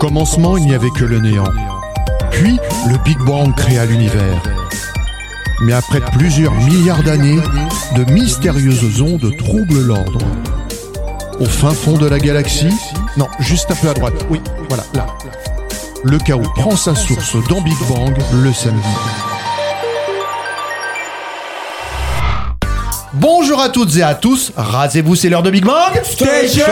commencement, il n'y avait que le néant. Puis, le Big Bang créa l'univers. Mais après plusieurs milliards d'années, de mystérieuses ondes troublent l'ordre. Au fin fond de la galaxie, non, juste un peu à droite, oui, voilà, là. Le chaos prend sa source dans Big Bang le samedi. Bonjour à toutes et à tous, rasez-vous, c'est l'heure de Big Bang Station.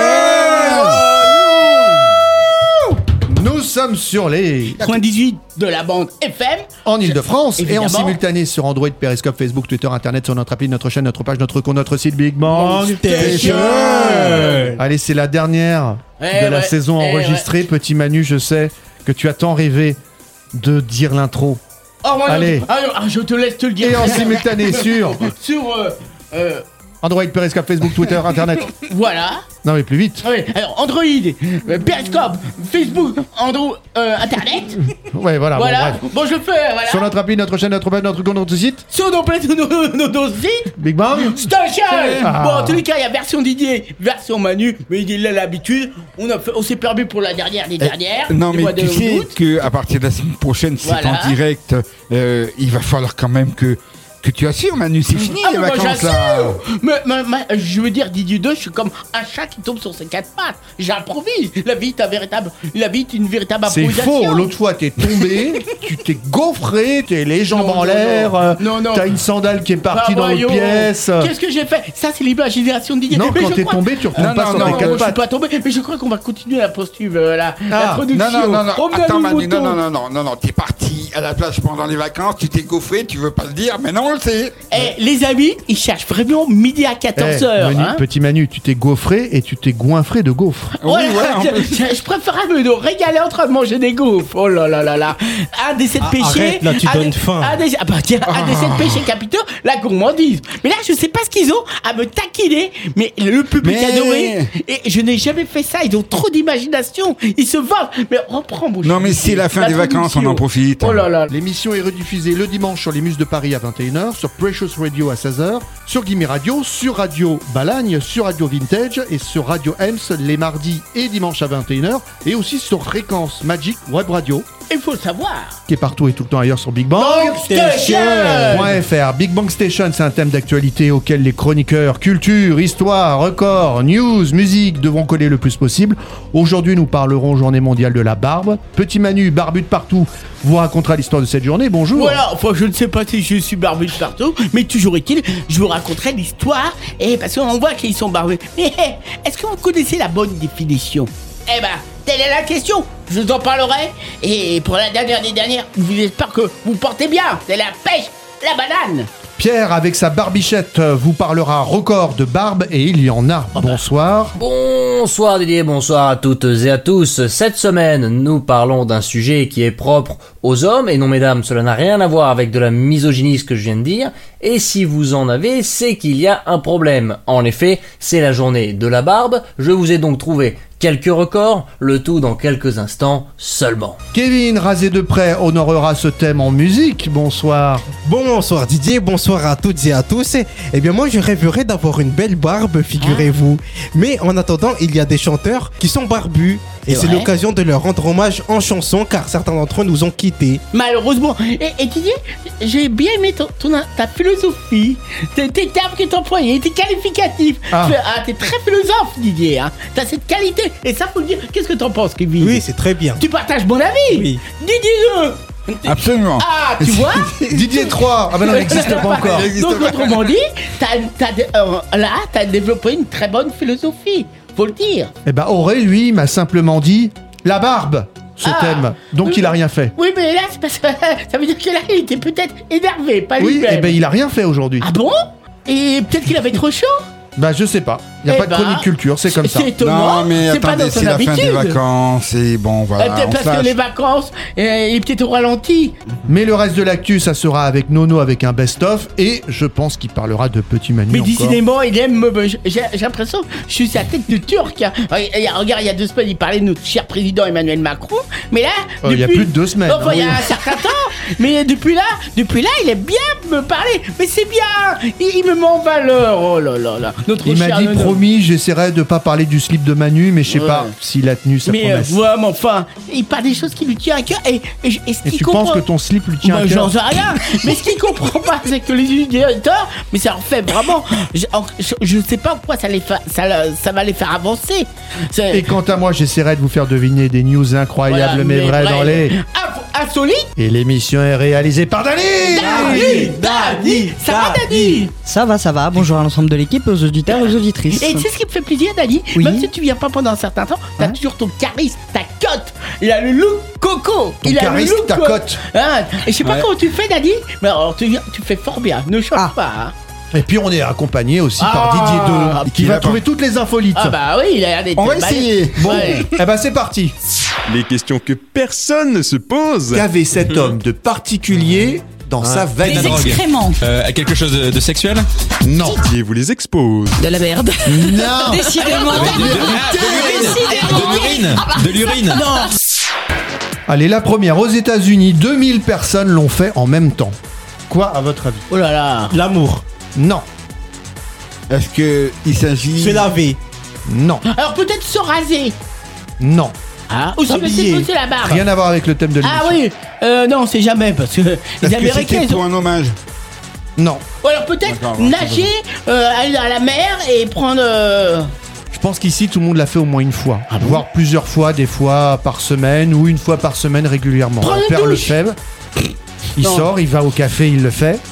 Nous sommes sur les 98 de la bande FM en Ile-de-France et en Évidemment. simultané sur Android, Periscope, Facebook, Twitter, Internet, sur notre appli, notre chaîne, notre page, notre compte, notre site Big Bang Station. Allez, c'est la dernière de la saison enregistrée. Petit Manu, je sais que tu as tant rêvé de dire l'intro. Oh, moi, Allez. je te laisse te le dire. Et en simultané sur Android, Periscope, Facebook, Twitter, Internet. Voilà. Non mais plus vite. Ouais, alors Android, Periscope, Facebook, Internet. Ouais, voilà. Voilà. Bon, bref. Bon, je le fais. Voilà. Sur notre appli, notre chaîne, notre page, notre compte, notre site. Sur nos sites. Big Bang. Station. Ah. Bon, en tous les cas, il y a version Didier, version Manu, mais il a l'habitude. On s'est perdu pour la dernière des dernières. Non, du mais mois de tu sais août. qu'à partir de la semaine prochaine, c'est Voilà. en direct. Il va falloir quand même que tu assures, Manu. C'est fini les mais moi, vacances là. j'assure. Mais je veux dire, Didier 2, je suis comme un chat qui tombe sur ses quatre pattes. J'improvise. La vie est une véritable C'est improvisation. faux, l'autre fois t'es tombé, tu t'es gaufré, t'es les jambes Non, en non, l'air, non, non. t'as une sandale qui est partie dans l'autre voyons. pièce. Qu'est-ce que j'ai fait? Ça, c'est l'imagination de Didier. Non, Mais quand je t'es crois- tombé, tu retombes Non, pas non, sur non, tes Non, quatre je suis pattes. pas tombé, mais je crois qu'on va continuer la postube, la Ah. production. Non, Promenade attends, au Manu, mouton. non, t'es parti à la plage pendant les vacances, tu t'es gaufré, tu veux pas le dire, mais non, on le sait. Eh, les amis, ils cherchent vraiment midi à 14h. Manu, petit Manu, tu t'es gaufré et tu t'es goinfré de gaufres. Oui, voilà, en plus. je préférais me régaler en train de manger des gaufres. Oh là là là là. Un des 7 péchés. arrête, là, tu un donnes des- faim. Un des 7 péchés capitaux, la gourmandise. Mais là, je sais pas ce qu'ils ont à me taquiner, mais le public Mais- adoré. Et je n'ai jamais fait ça. Ils ont trop d'imagination. Ils se volent. Mais reprends, mon Non, mais c'est la fin des vacances, on en profite. Oh là là. L'émission est rediffusée le dimanche sur les Muses de Paris à 21h, sur Precious Radio à 16h, sur Gimme Radio, sur Radio Balagne, sur Radio Vintage et sur Radio Ems les mardis et dimanches à 21h, et aussi sur Fréquence Magic Web Radio, Il faut le savoir. qui est partout et tout le temps ailleurs sur Big Bang. Station. .fr. Big Bang Station, c'est un thème d'actualité auquel les chroniqueurs culture, histoire, record, news, musique devront coller le plus possible. Aujourd'hui, nous parlerons Journée mondiale de la barbe. Petit Manu, barbu de partout, vous racontera l'histoire de cette journée. Bonjour. Voilà, enfin je ne sais pas si je suis barbu de partout, mais toujours est-il, je vous raconterai l'histoire, et parce qu'on voit qu'ils sont barbus. Mais est-ce que vous connaissez la bonne définition? Eh ben, telle est la question, je vous en parlerai, et pour la dernière des dernières, j'espère que vous portez bien, c'est la pêche, la banane. Pierre, avec sa barbichette, vous parlera record de barbe, et il y en a. Bonsoir. Bonsoir Didier, bonsoir à toutes et à tous. Cette semaine, nous parlons d'un sujet qui est propre aux hommes, et non mesdames, cela n'a rien à voir avec de la misogynie ce que je viens de dire, et si vous en avez, c'est qu'il y a un problème. En effet, c'est la journée de la barbe, je vous ai donc trouvé quelques records, le tout dans quelques instants seulement. Kevin, rasé de près, honorera ce thème en musique. Bonsoir. Bonsoir Didier, bonsoir à toutes et à tous. Eh bien moi je rêverais d'avoir une belle barbe, figurez-vous. Mais en attendant, il y a des chanteurs qui sont barbus. Et c'est vrai. l'occasion de leur rendre hommage en chanson car certains d'entre eux nous ont quittés. Malheureusement, et Didier, j'ai bien aimé ta philosophie, tes termes que t'employais, tes qualificatifs. Ah. T'es très philosophe, Didier, hein. T'as cette qualité, et ça faut le dire. Qu'est-ce que t'en penses, Kevin? Oui, c'est très bien. Tu partages mon avis? Oui. Didier 2. Absolument. Ah, tu vois? Didier 3. Ah ben non, il n'existe pas encore. Donc, autrement dit, t'as développé une très bonne philosophie, faut le dire. Eh ben, Auré, lui, m'a simplement dit la barbe, ce Ah. thème. Donc, il a rien fait. Oui, mais là, c'est parce que ça veut dire que là, il était peut-être énervé, pas Oui, lui-même. eh ben, il a rien fait aujourd'hui. Ah bon? Et peut-être qu'il avait trop chaud? Bah, je sais pas. Il n'y a Eh pas de ben, chronique culture, c'est comme ça. C'est étonnant, Non, mais c'est pas attendez, dans son c'est la fin des habitude. vacances, et bon, voilà. Peut-être on parce flash. que les vacances, il est peut-être au ralenti. Mais le reste de l'actu, ça sera avec Nono avec un best-of. Et je pense qu'il parlera de Petit Manu Mais encore. décidément, il aime j'ai l'impression que je suis sa tête de turc. Hein. Regarde, il y a 2 semaines, il parlait de notre cher président Emmanuel Macron. Mais là, Il y a plus de 2 semaines. Enfin, il y a hein. un certain temps. Mais depuis là, il aime bien me parler. Mais c'est bien. Il me met en valeur. Oh là là là. Notre Il m'a cher dit Nono. promis, j'essaierai de pas parler du slip de Manu, mais je sais pas s'il a tenu sa Mais promesse. ouais, mais enfin, il parle des choses qui lui tiennent à cœur. Et ce Et qu'il tu comprend... penses que ton slip lui tient Bah, à j'en cœur? sais rien. Mais ce qu'il comprend pas, c'est que les utilisateurs, mais ça leur fait vraiment. Je sais pas pourquoi ça va les faire avancer. Et quant à moi, j'essaierai de vous faire deviner des news incroyables mais vraies dans les... Insolites. Et l'émission est réalisée par Dani. Dani, ça va Dani? Ça va. Bonjour à l'ensemble de l'équipe, aux auditeurs et aux auditrices. Et tu sais ce qui me fait plaisir Dani? Oui. Même si tu viens pas pendant un certain temps, t'as toujours ton charisme, ta cote. Il a le look coco. Ton Il a le charisme, look ta cote. Hein, et je sais pas comment tu fais Dani, mais alors tu fais fort bien. Ne change pas. Hein. Et puis on est accompagné aussi par Didier II, qui va trouver toutes les infolites. Ah bah oui, il a l'air d'être. On va essayer. Bon, Ouais. eh ben c'est parti. Les questions que personne ne se pose. Qu'avait cet homme de particulier dans sa Des valise? excréments. Quelque chose de sexuel? Non. Didier vous les expose. De la merde. Non. Décidément. De l'urine. Non. Allez, la première, aux États-Unis, 2000 personnes l'ont fait en même temps. Quoi, à votre avis? Oh là là. L'amour. Non. Est-ce qu'il s'agit... Se laver. Non. Alors peut-être se raser. Non. Ah, ou se S'habiller. pousser la barbe. Rien à voir avec le thème de l'émission. Ah oui, non, c'est jamais parce que les Est-ce que Américains. c'était Ils ont... pour un hommage? Non. Ou alors peut-être D'accord, nager, aller à la mer et prendre. Je pense qu'ici, tout le monde l'a fait au moins une fois. Ah bon? Voire plusieurs fois, des fois par semaine ou une fois par semaine régulièrement. Prends Mon une père le douche. fait. Il Non. sort, il va au café, il le fait.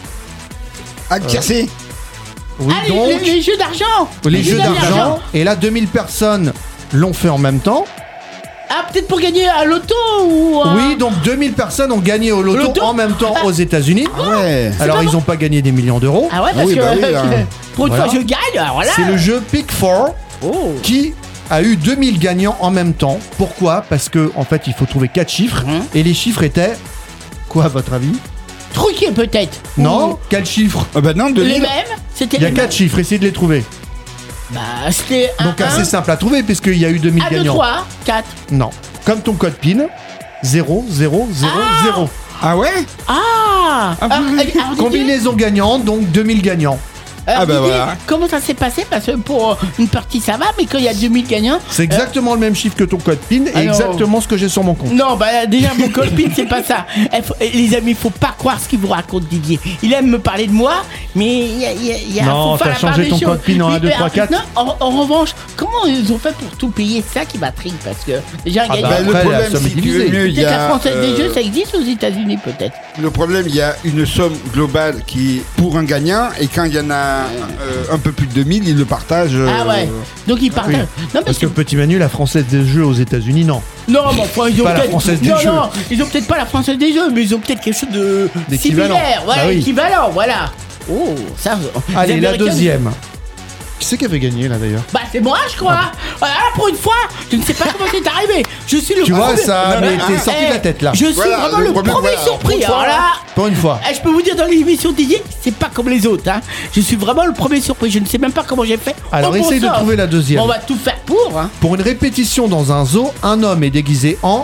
Ah, cassé. Oui, Ah, donc, les jeux d'argent. les jeux d'argent. Et là, 2000 personnes l'ont fait en même temps. Ah, peut-être pour gagner à l'auto ou. Oui, donc 2000 personnes ont gagné au loto, Loto en même temps aux États-Unis. Ouais. Alors, ils n'ont pas gagné des millions d'euros. Ah ouais, parce Oui, que bah oui, là. pour une Voilà. fois je gagne, alors là. C'est le jeu Pick 4 Oh. qui a eu 2000 gagnants en même temps. Pourquoi? Parce que en fait, il faut trouver 4 chiffres. Et les chiffres étaient... Quoi, à votre avis? Truqué peut-être. Non? Quel chiffre? Ah bah non, Ou 2000. les mêmes. C'était Il y a les 4 chiffres, essayez de les trouver. mêmes. Bah, c'était un. Donc assez simple à trouver puisqu'il y a eu 2000 1, 2, gagnants. 3, 4. Non. Comme ton code PIN, 0, 0, 0, 0. Ah ouais? Ah. Alors, Didier, Combinaison gagnante, donc 2000 gagnants. alors, Ah bah Didier, voilà. comment ça s'est passé? Parce que pour une partie ça va, mais quand il y a 2000 gagnants. C'est exactement le même chiffre que ton code PIN et Alors- exactement ce que j'ai sur mon compte. Non, bah déjà mon copine c'est pas ça. Les amis, faut pas croire ce qu'il vous raconte Didier. Il aime me parler de moi, mais il y a Non, faut faire t'as la part changé des ton choses. code PIN en 1, 2, 3, 4. Non, en revanche, comment ils ont fait pour tout payer? C'est ça qui m'intrigue parce que déjà Ah gagner. bah, Bah, le après, problème, la somme si est tu veux divisée. mieux, il y Peut-être la a... Française des Jeux, ça existe aux États-Unis peut-être. Le problème, il y a une somme globale qui est pour un gagnant, et quand il y en a un peu plus de 2000, ils le partagent. Ah ouais. Donc ils partagent. oui. Non, mais Parce que petit Manu, la française des jeux aux États-Unis, non. non, mais enfin, ils ont Pas la peut-être. Française des non, Jeux. non, ils ont peut-être pas la Française des Jeux, mais ils ont peut-être quelque chose de D'équivalent. similaire, voilà, Bah oui. équivalent, voilà. Oh, ça. Allez, les la Américains- deuxième. Qui c'est qui avait gagné là d'ailleurs? Bah c'est moi je crois. Voilà, pour une fois, je ne sais pas comment c'est arrivé. Je suis le Tu vois, premier- ça Non, mais non, t'es sorti de la tête là. Je suis Voilà, vraiment le le problème, premier voilà, surpris. pour une Alors fois. là, Pour une fois. je peux vous dire dans l'émission Didier, c'est pas comme les autres. Hein. Je suis vraiment le premier surpris. Je ne sais même pas comment j'ai fait. Alors Oh, bon essaye de sang. trouver la deuxième. Bon, on va tout faire pour. Hein. Pour une répétition dans un zoo, un homme est déguisé en...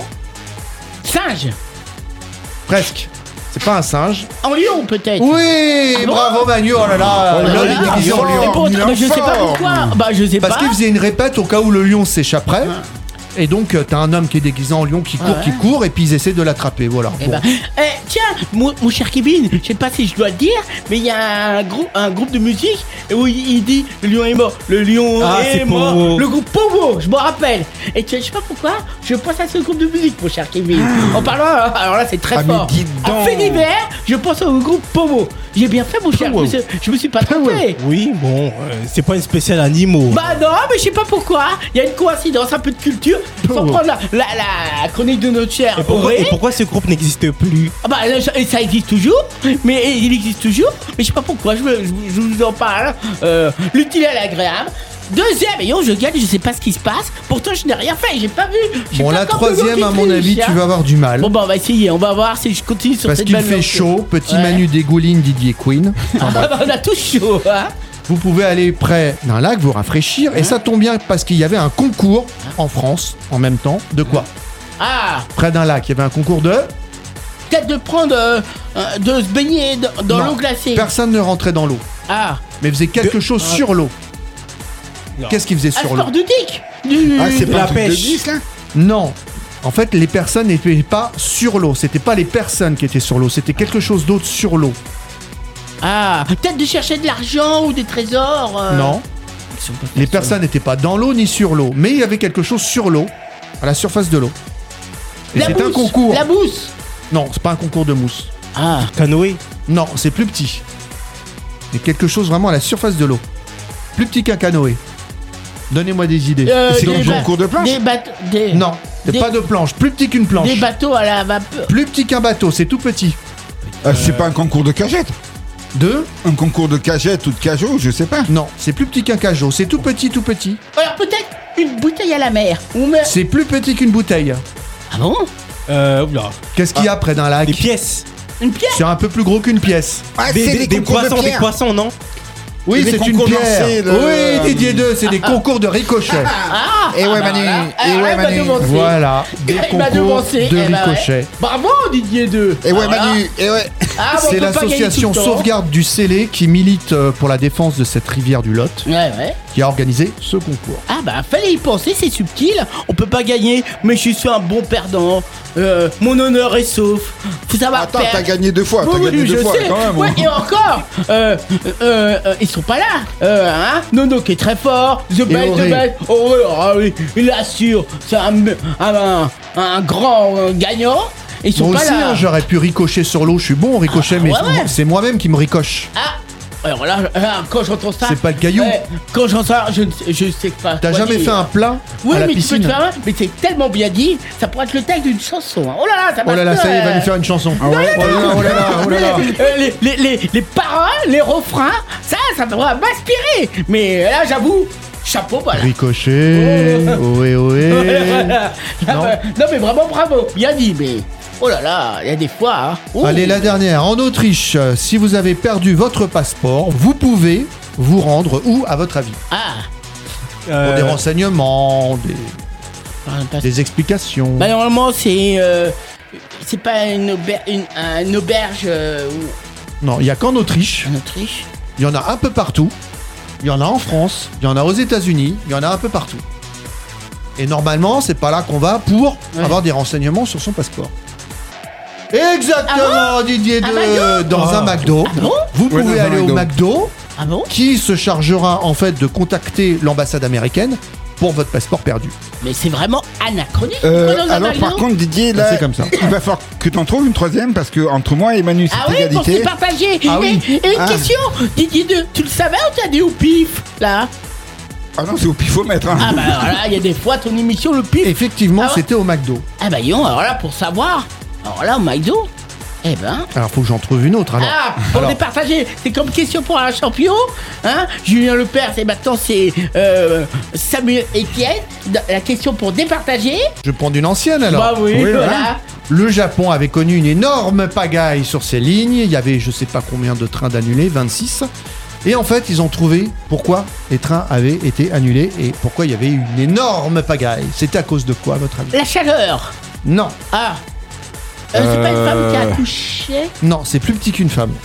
Singe. Presque. C'est pas un singe. En lion peut-être. Oui, Ah bon bravo Manu, oh là là, Oh là l'homme là, est déguisé en fort. lion. Et pour- il est mais je en sais pas forme. pourquoi. Bah je sais Parce pas. qu'il faisait une répète au cas où le lion s'échapperait. Et donc t'as un homme qui est déguisé en lion qui court et puis ils essaient de l'attraper, voilà. Eh Bon. ben, tiens, mon cher Kevin, je sais pas si je dois le dire, mais il y a un groupe de musique où il dit le lion est mort, le lion Ah, est c'est mort, Pogo. le groupe Pogo, je me rappelle. Et tu sais, je sais pas pourquoi, je pense à ce groupe de musique, mon cher Kevin. En parlant, alors là c'est très Ah, mais fort. dis En donc. fait d'hiver, je pense au groupe Pogo. J'ai bien fait, mon cher, Pogo. je me suis pas trompé. Oui, bon, c'est pas une spéciale animaux. Bah non, mais je sais pas pourquoi. Il y a une coïncidence, un peu de culture. Sans Pogo. prendre la chronique de notre cher Auré. Et pourquoi ce groupe n'existe plus? Ah bah ça existe toujours, mais il existe toujours, mais je sais pas pourquoi, je vous en parle, l'utile et l'agréable. Deuxième, et je gagne, je sais pas ce qui se passe, pourtant je n'ai rien fait, j'ai pas vu. J'ai Bon, pas la encore troisième, vu à qui mon triche, avis, hein. tu vas avoir du mal. Bon bah on va essayer, on va voir si je continue sur Parce cette qu'il belle fait lancée. chaud, petit Ouais. Manu dégouline Didier Queen. Enfin, bref. Ah bah, on a tous chaud, hein. Vous pouvez aller près d'un lac, vous rafraîchir, et ça tombe bien parce qu'il y avait un concours en France, en même temps, de quoi? Ah, Près d'un lac, il y avait un concours de... peut-être de prendre, de se baigner dans Non, l'eau glacée. Personne ne rentrait dans l'eau, Ah, mais faisait quelque chose sur l'eau. Qu'est-ce qu'ils faisaient Un sur l'eau sport nautique. Ah, c'est pas la un truc de pêche. 10 là? Non. En fait, les personnes n'étaient pas sur l'eau. C'était pas les personnes qui étaient sur l'eau. C'était quelque chose d'autre sur l'eau. Ah, peut-être de chercher de l'argent ou des trésors. Non. Ils sont pas Les faciles. personnes n'étaient pas dans l'eau ni sur l'eau. Mais il y avait quelque chose sur l'eau, à la surface de l'eau. Et La c'est un mousse, concours. La mousse. Non, c'est pas un concours de mousse. Ah. Canoë. Non, c'est plus petit. Mais quelque chose vraiment à la surface de l'eau. Plus petit qu'un canoë. Donnez-moi des idées. C'est comme des un ba- concours de planche? Des bateaux. Non, c'est des- pas de planche. Plus petit qu'une planche. Des bateaux à la vapeur. Plus petit qu'un bateau, c'est tout petit. C'est pas un concours de cagette? Deux? Un concours de cagette ou de cajot, je sais pas. Non, c'est plus petit qu'un cajot. C'est tout petit, tout petit. Alors peut-être une bouteille à la mer. Ou mais... C'est plus petit qu'une bouteille. Ah bon? Oula. Qu'est-ce qu'il y a près d'un lac? Des pièces. Une pierre? C'est un peu plus gros qu'une pièce. Ah, c'est les Des concours de poissons, des pierre. poissons, non? Oui, Les c'est une concours pierre. lancés, le- Oui, Didier 2, c'est des concours de ricochet. Ah. Et ouais, Manu. Et ouais, Manu. Voilà, des Il m'a concours devancé, de eh ben ouais. ricochet. Bravo Didier 2. Et ouais, Manu. Et ouais. Ah, bon, C'est on peut pas gagner l'association tout le temps. Sauvegarde du Célé qui milite pour la défense de cette rivière du Lot Ouais. qui a organisé ce concours. Ah bah fallait y penser, c'est subtil. On peut pas gagner, mais je suis un bon perdant. Mon honneur est sauf. Faut savoir Attends, perdre. t'as gagné 2 fois. T'as Oui, gagné 2 je fois sais. quand même. Ouais, et encore, ils sont pas là. Hein Nono qui est très fort. The Best, Auré. The Best. Oh, ouais, ah oui, il assure. C'est un grand gagnant. Ils sont Moi pas aussi, là. hein, j'aurais pu ricocher sur l'eau, je suis bon au ricochet, mais ouais. c'est moi-même qui me ricoche. Ah, alors là, quand j'entends ça. C'est pas le caillou. Quand j'entends ça, je sais pas. T'as quoi jamais dire. fait un plat Oui, à la mais tu peux piscine? te faire un, mais c'est tellement bien dit, ça pourrait être le texte d'une chanson. Hein. Oh là là, ça Oh là là, passe, ça y est, il va nous faire une chanson. Ah ouais. Oh là là, oh là là, oh là là. Les paroles, les refrains, ça devrait m'inspirer. Mais là, j'avoue, chapeau, voilà. Ricochet, ohé ohé. Non. Non, mais vraiment bravo, bien dit, mais. Oh là là, il y a des fois. Hein. Oh. Allez, la dernière. En Autriche, si vous avez perdu votre passeport, vous pouvez vous rendre où, à votre avis? Ah, Pour des renseignements, pas- des explications. Bah, normalement, c'est pas une auberge Non, il n'y a qu'en Autriche. en Autriche. Il y en a un peu partout. Il y en a en France. Il y en a aux États-Unis. Il y en a un peu partout. Et normalement, c'est pas là qu'on va pour avoir des renseignements sur son passeport. Exactement, Didier Un 2, McDo dans un McDo. Ah bon Vous Ouais, pouvez dans un aller au McDo. McDo, Ah bon? qui se chargera en fait de contacter l'ambassade américaine pour votre passeport perdu. Mais c'est vraiment anachronique. Pourquoi dans un Alors, McDo? par contre, Didier, là, C'est comme ça. il va falloir que t'en trouves une troisième parce que entre moi et Manu, c'est Ah oui, pour se égalité. partager. Ah oui. Et une Ah. question, Didier 2, tu le savais ou t'as dit au pif, là? Ah non, c'est au pifomètre. Hein. Ah bah alors là, il y a des fois ton émission, le pif. Effectivement, Ah ouais. c'était au McDo. Ah bah yon, alors là, pour savoir, alors là, au McDo, eh ben... Alors, faut que j'en trouve une autre. Alors, Ah, pour alors, départager, c'est comme question pour un champion, hein? Julien Lepers, et maintenant c'est Samuel Etienne. La question pour départager. je vais prendre une ancienne alors. Bah oui, Oui, voilà. Le Japon avait connu une énorme pagaille sur ses lignes. Il y avait je sais pas combien de trains d'annulés, 26. Et en fait, ils ont trouvé pourquoi les trains avaient été annulés et pourquoi il y avait eu une énorme pagaille. C'était à cause de quoi, à votre avis? La chaleur. Non, Ah. C'est pas une femme qui a accouché. non, c'est plus petit qu'une femme.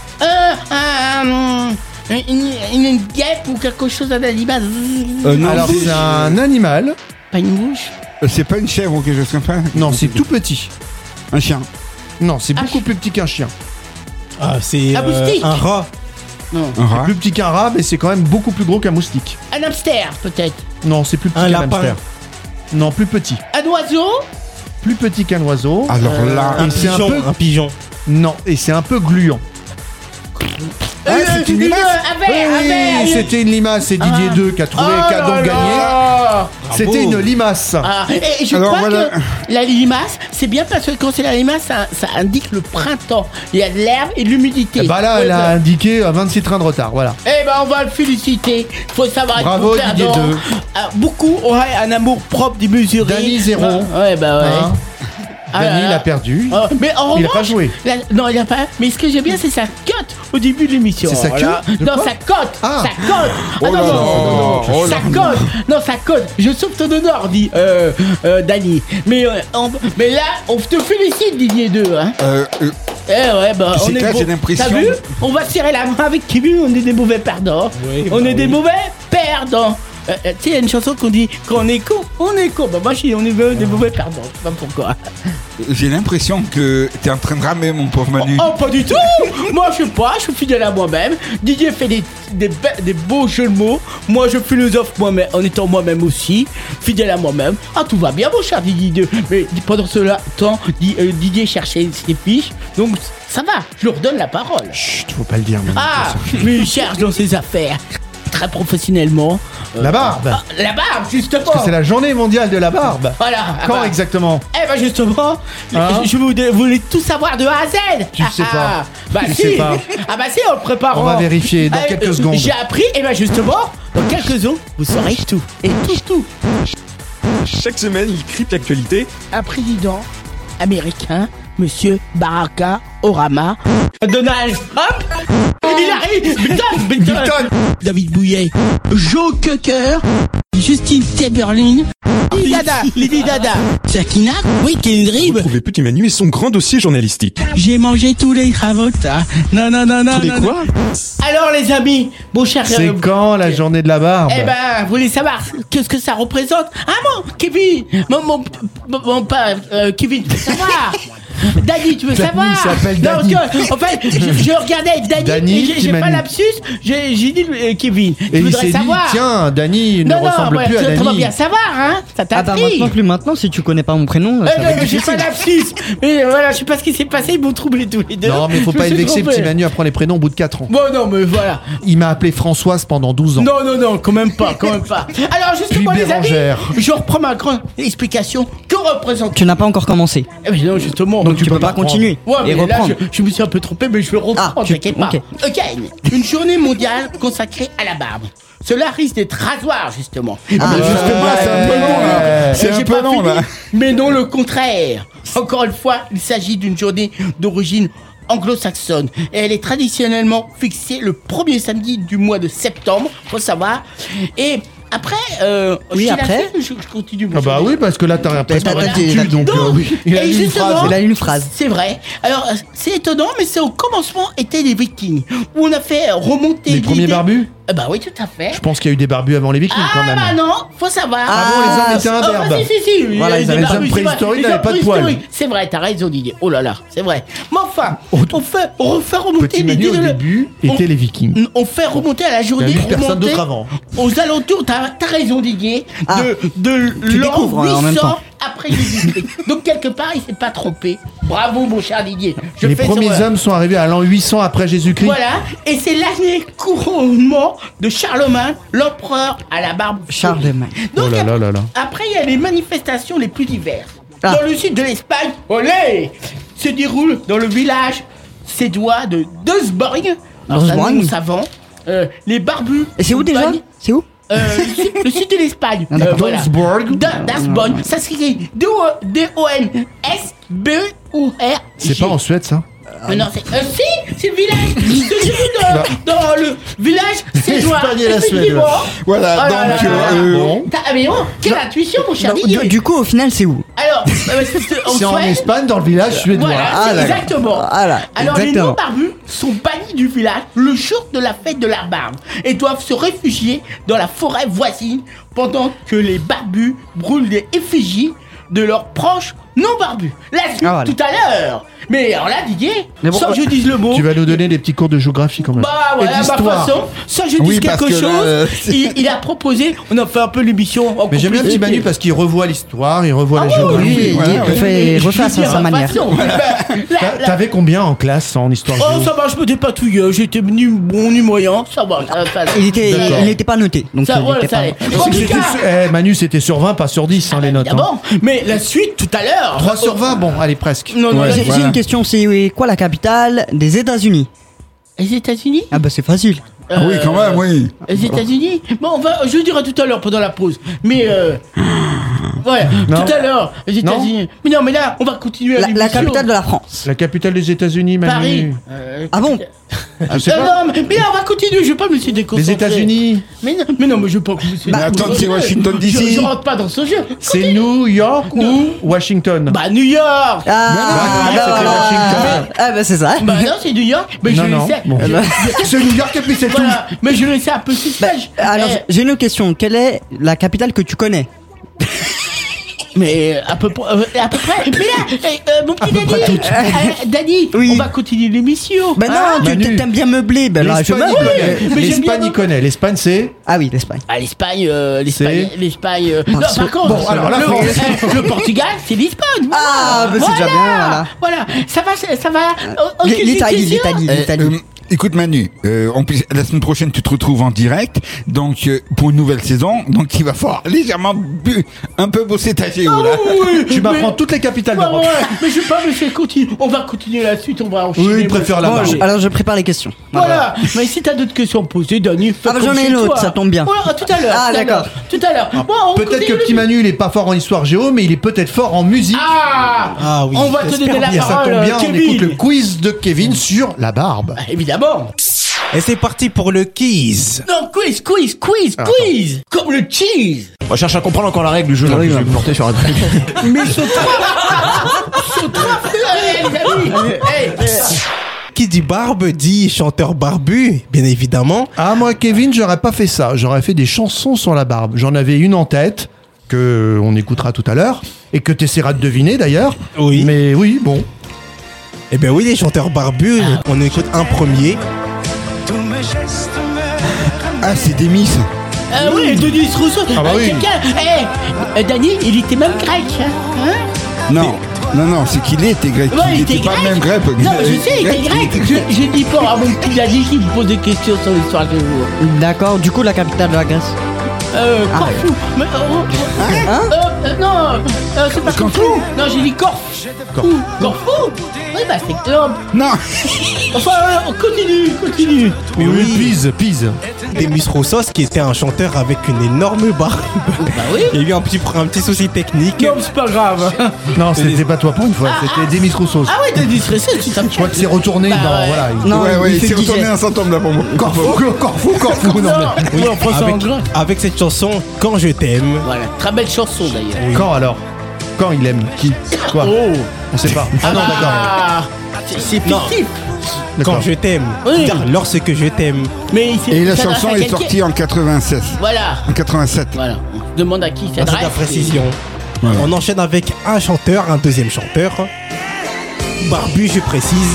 Une guêpe ou quelque chose d'un animal. Non, Alors, c'est un animal. Pas une mouche. c'est pas une chèvre ou quelque chose comme ça. Non, c'est tout petit. Un chien. Non, c'est Ah, beaucoup plus petit qu'un chien. Ah, c'est Un moustique. un rat. Non. Un rat. Plus petit qu'un rat, mais c'est quand même beaucoup plus gros qu'un moustique. Un hamster, peut-être. Non, c'est plus petit Un qu'un lapin. hamster. Non, plus petit. Un oiseau. Plus petit qu'un oiseau. Alors là. Un Et c'est un pigeon. peu- Un pigeon. Non, et c'est un peu gluant. Ah, c'est une limace. Oui, c'était une limace, c'est Didier 2 qui a trouvé, qui a donc gagné. C'était une limace. Ah, et je Alors, crois voilà. que la limace, c'est bien parce que quand c'est la limace, ça indique le printemps. Il y a de l'herbe et de l'humidité. Bah là, elle a indiqué 26 trains de retard, voilà. Eh ben, on va le féliciter. Faut savoir être Bravo, bon Didier perdant. 2. Ah, beaucoup auraient un amour propre démesuré. Dany, 0. Ouais, bah ouais. Hein Ah là Dany, là. il a perdu. Oh, mais en Il a revanche, pas joué. non, il a pas. Mais ce que j'aime bien, c'est sa cote au début de l'émission. C'est sa Voilà. queue De Non, quoi sa cote. Ah. Sa cote. Ah Oh non, là non, là. non, non, Oh sa là cote. Non, sa cote. Je sauve ton honneur, dit Dany. Mais là, on te félicite, Didier 2. Hein. Eh ouais, bah, C'est on est clair, beau. j'ai l'impression- T'as vu? On va serrer la main avec Kevin, on est des mauvais perdants. Oui, On bah est des oui. mauvais perdants. Tu sais, il y a une chanson qu'on dit quand on est con, on est con. Bah, moi, on est des mauvais perdants. Je sais pas pourquoi. J'ai l'impression que t'es en train de ramer, mon pauvre Manu. Oh, pas du tout. Moi, je sais pas, je suis fidèle à moi-même. Didier fait des beaux jeux de mots. Moi, je philosophe moi-même, en étant moi-même aussi. Fidèle à moi-même. Ah, tout va bien, mon cher Didier. Mais pendant ce temps, Didier cherchait ses fiches. Donc, ça va, je lui redonne la parole. Chut, faut pas le dire. Manu. Ah, mais il cherche dans ses affaires. Très professionnellement. La barbe. La barbe, justement. Parce que c'est la journée mondiale de la barbe. Voilà. Quand exactement? Eh ben justement, je voulais tout savoir de A à Z. Tu sais pas. Bah Tu si. sais pas. Ah bah si, on le prépare. On va vérifier dans quelques secondes. J'ai appris, et ben justement, dans quelques secondes, vous saurez tout. Et tout. Chaque semaine, il crypte l'actualité. Un président américain, Monsieur Barack Obama, Donald Trump, il arrive, Biden, David Bouillet, Joe Cocker, Justine Timberlake, Lady Dada, Sakina, oui, Kendrick. Retrouvez Petit Manu et son grand dossier journalistique. J'ai mangé tous les cravotas. Non. Tous les quoi? Alors les amis, mon cher... C'est quand la journée de la barbe? Eh ben, vous voulez savoir qu'est-ce que ça représente? Ah mon Kevin, mon père, Kevin, tu veux savoir? Danny, tu veux savoir? Il s'appelle Non, Danny. parce que, en fait, je regardais Danny, Danny, et j'ai qui pas manie. lapsus, j'ai dit Kevin. Et Tu il voudrais s'est dit, savoir? tiens, Danny ne ressemble plus à tu dois Danny. bien savoir, hein? Ça t'a Ah bah pris. maintenant, si tu connais pas mon prénom, ça Non, va être mais j'ai difficile. pas lapsus. Mais voilà, je sais pas ce qui s'est passé, ils m'ont troublé tous les deux. Non, mais faut Je pas me être suis vexé, trompé. petit Manu apprend les prénoms au bout de 4 ans. Bon, non, mais voilà. Il m'a appelé Françoise pendant 12 ans. Non, quand même pas. Alors, justement, Puis les amis, Bérangère. je reprends ma grande explication. Que représente... Tu n'as pas encore commencé. Eh ben non, justement. Donc tu peux pas continuer Ouais, et mais là, reprendre. je me suis un peu trompé, mais je vais reprendre, Ah, t'inquiète pas. ok. Une journée mondiale consacrée à la barbe. Cela risque d'être rasoir, justement. Ah, Mais justement, ouais, c'est un peu long, là. c'est Et un j'ai peu pas long, fini. là. Mais non, le contraire. Encore une fois, il s'agit d'une journée d'origine anglo-saxonne. Et elle est traditionnellement fixée le premier samedi du mois de septembre, faut savoir. Et après, Oui, chez la après fille, je continue. mon Ah bah cher oui, parce que là, t'as presque t'as pas dit- d'actu, donc donc, oui. Il a et lu une justement- phrase. Il a une phrase. C'est vrai. Alors, c'est étonnant, mais c'est au commencement étaient les Vikings, où on a fait remonter Les premiers l'idée- barbus? Bah oui, tout à fait. Je pense qu'il y a eu des barbus avant les Vikings quand Ah même. bah non, faut savoir. Ah bon, les hommes étaient imberbes. bah, si. Voilà, il y a les des hommes barbus, c'est vrai. préhistoriques Les n'avaient hommes pas de poils. préhistoriques. C'est vrai, t'as raison Didier. Oh là là, c'est vrai. Mais enfin, on refait remonter Petit Manu, l'idée au de début, on- étaient les Vikings. On fait remonter à la Il y journée a eu personne remontée d'autre avant. aux alentours, t'as raison Didier, Ah, de tu l'an découvres, en même 800 temps. après Jésus-Christ. Donc quelque part, il s'est pas trompé. Bravo mon cher Didier. Je Les fais premiers sur- hommes sont arrivés à l'an 800 après Jésus-Christ. Voilà, et c'est l'année couronnement de Charlemagne, l'empereur à la barbe. Charlemagne. Donc, Oh là là là là. après, il y a les manifestations les plus diverses. Ah. Dans le sud de l'Espagne, olé, se déroule dans le village sédois de Duisburg. Alors, c'est un Duisburg. nom savant. Les barbus. Et c'est où déjà Espagne, C'est où le sud de l'Espagne. Ah, d'accord. Voilà. Duisburg. Duisburg. Ça s'écrit D-O-N-S-B-U-R. C'est pas en Suède, ça? Non, c'est. Si, c'est le village. C'est celui dans le village sédois. L'Espagne et la Suède. Effectivement. Voilà, Oh là donc, là là là. Bon. Ah, mais oh, quelle intuition, mon cher Didier. Du coup, au final, c'est où Alors, C'est en Espagne, dans le village suédois. Voilà, Ah, c'est d'accord. exactement. Voilà, Alors, les exactement. non-barbus sont bannis du village le jour de la fête de la barbe et doivent se réfugier dans la forêt voisine pendant que les barbus brûlent des effigies de leurs proches non-barbus. La suite Ah, voilà. tout à l'heure. Mais alors là, Didier, Mais bon, sans que je dise le mot. Tu vas nous donner des petits cours de géographie quand même. Bah voilà, Et ma d'histoire. façon, sans que je Oui, dise parce quelque que là, chose, il a proposé, on a fait un peu l'émission en Mais j'aime bien complicité. petit Manu parce qu'il revoit l'histoire, il revoit la Ah oui, géographie. oui, voilà, il ouais. refait à Je dis sa ma manière. façon. T'avais combien en classe en histoire Oh, géo? ça va, je me dépatouille, j'étais ni bon ni moyen, ça va, ça D'accord. Il n'était pas noté. Donc ça, il voilà, était ça pas... allait. C'est En que tout c'était cas, Manu, c'était sur 20, pas sur 10, hein, les notes. hein. évidemment, mais la suite tout à l'heure. 3 sur 20, bon, allez, presque. Non, non, Ouais, J'ai voilà. une question, c'est quoi la capitale des États-Unis? les États-Unis Ah bah c'est facile. Ah oui, quand même, oui. Les États-Unis. Bon, je dirai tout à l'heure pendant la pause. Mais Voilà, Non. tout à l'heure, les États-Unis. Mais non, mais là, on va continuer La l'émission. capitale de la France. La capitale des États-Unis, Manu. Paris. Ah bon? Je sais pas. Non, mais là, on va continuer, je vais pas me laisser déconcentrer. Les États-Unis. Mais non, mais je veux pas que vous Mais attends, c'est Washington Je DC. rentre pas dans ce jeu. C'est New York ou Washington? Bah, New York. c'était Washington. Ah bah c'est ça. Bah non, c'est New York. Mais je Non, laissais. non. Bon. C'est New York et puis c'est tout. Voilà, mais je laissais un peu Bah, suspect. alors j'ai une autre question. Quelle est la capitale que tu connais? Mais à peu près. Mais là, mon petit Dani, Oui. on va continuer l'émission. Bah non, Manu. t'aimes bien meubler. Ben là, je L'Espagne, il meuble. connaît. mais j'aime L'Espagne, bien- il connaît. L'Espagne, c'est. Ah oui, l'Espagne. Ah, l'Espagne. Non, Parce- par contre, Bon, alors, la France. le Portugal, c'est l'Espagne. Ah, bah, c'est déjà bien, voilà. Voilà, ça va. Ok, L'Italie, question. l'Italie. Écoute Manu, la semaine prochaine tu te retrouves en direct, donc pour une nouvelle saison, donc il va falloir légèrement un peu bosser ta géo là. Oui, Tu mais- m'apprends toutes les capitales Ouais, d'Europe. ouais, mais je vais pas me laisser continuer. On va continuer la suite, on va enchaîner. Oui, il préfère la Bon, barbe. alors je prépare les questions. Voilà, mais si t'as d'autres questions à poser, Dani, fais Ah bah, comme j'en ai chez une autre, toi. ça tombe bien. Voilà, tout à l'heure. Ah, tout à d'accord. l'heure, Tout à l'heure. Bon, on Peut-être continue que petit le- Manu, il est pas fort en histoire géo, mais il est peut-être fort en musique. Ah oui, On va te j'espère donner la bien, Ça parole, tombe bien, on Kevin. écoute le quiz de Kevin sur la barbe. Bah, évidemment. Et c'est parti pour le quiz. Non, quiz. Comme le cheese. On cherche à comprendre encore la règle du jeu. là, que je vais me porter sur un truc. Mais ils sont très les amis. Qui dit barbe dit chanteur barbu, bien évidemment. Ah, moi, Kevin, j'aurais pas fait ça. J'aurais fait des chansons sur la barbe. J'en avais une en tête, que on écoutera tout à l'heure, et que tu essaieras de deviner d'ailleurs. Oui. Mais oui, bon. Eh bien oui, les chanteurs barbus, on écoute un premier. Ah c'est des Miss. Ah oui, Denis Rousseau. Ah bah oui. Quelqu'un. Dani, il était même grec. Hein Non, c'est qu'il était grec. Ouais, il il était était pas grec. même grec. Non, mais je sais, il était grec. J'ai dit pas à mon petit Dani qui me pose des questions sur l'histoire de jour. D'accord, du coup la capitale de la Grèce. Corfou. Mais, non, c'est pas Corfou. Non, j'ai dit Corfou. Corfou. Oui, bah c'est Non. Enfin, on continue. Mais oui, Pise. Demis Roussos qui était un chanteur avec une énorme barbe. Bah oui. Il y a eu un petit souci technique. Non, c'est pas grave. Non, c'était pas toi pour une fois, c'était Demis Roussos. Ah ouais, Denis Rousseau, tu t'en Je crois que c'est retourné Bah dans. ouais. Voilà. Non, Ouais, il il fait s'est retourné digeste. un symptôme là pour moi. Corfou. Non, mais. Oui, on prend ça en Avec, gras. avec cette chanson Quand je t'aime. Voilà, très belle chanson d'ailleurs. Quand alors? Quand il aime? Qui? Quoi? Oh. On sait pas. Ah non, d'accord. Ah, c'est Non. fictif. D'accord. Quand je t'aime. Oui. Car lorsque je t'aime. Mais Et la s'adresse chanson à est quelqu'un. sortie en 96. Voilà. En 87. Voilà. On se demande à qui il Merci de s'adresse. la précision. Voilà. On enchaîne avec un chanteur, un deuxième chanteur. Barbu, je précise.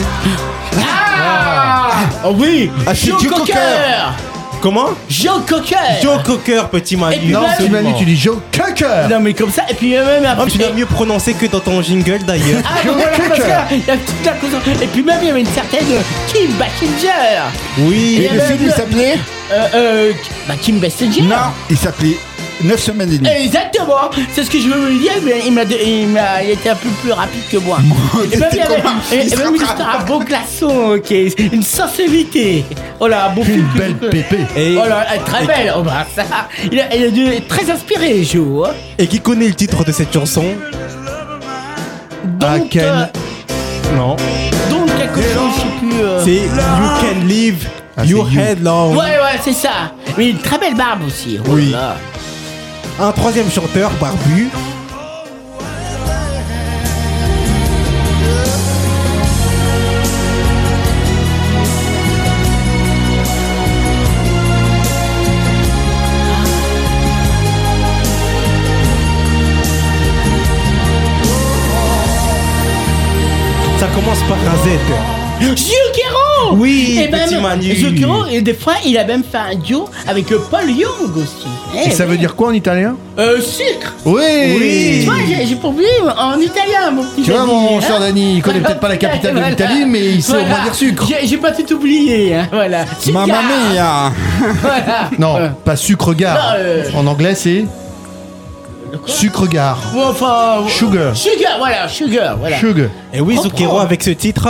Oh oui. Ah, c'est Joe Joe Cocker. Comment Joe Cocker. Joe Cocker, petit Et Manu. puis Non, même- c'est Manu, tu dis Joe Cocker. Non mais comme ça. Et puis même Oh, après. tu l'as mieux prononcé que dans ton jingle d'ailleurs. Ah, donc voilà, parce que il y a toute la cause. Et puis même il y avait une certaine Kim Basinger. Oui. Et le film il s'appelait Kim Basinger. Non, il s'appelait 9 semaines et demie. Exactement, c'est ce que je veux lui dire, mais il été un peu plus rapide que moi. Et même il y avait une histoire, un beau glaçon, ok, une sensibilité. Oh là, un beau film. Une belle pépé. Et, Oh là, elle est très belle. Oh bah ça, il a dû être très inspiré, Joe. Hein. et qui connaît le titre de cette chanson? Donc, Ken. Non. donc quelque chose, je sais plus. C'est You Can Live Ah, Your c'est You. Head Long. Ouais, c'est ça. Mais une très belle barbe aussi. Oh Oui. là. Un troisième chanteur, barbu. Ça commence par un Z. Zucchero. Oui, Et petit même Manu. Zucchero, et des fois, il a même fait un duo avec Paul Young aussi. Et ça veut dire quoi en italien? Sucre. Oui. Tu vois, j'ai pour lui en italien, mon petit Tu vois, Dani, mon hein. cher Dani, il connaît peut-être pas la capitale de Voilà. l'Italie, mais il sait au moins dire sucre. J'ai pas tout oublié, hein, voilà. Sucre. Mamma mia. Voilà. Non, pas sucre-gare. Non, En anglais, c'est sucre-gare. Ou enfin. Sugar. Sugar, voilà. Sugar. Et oui, Comprends. Zucchero avec ce titre.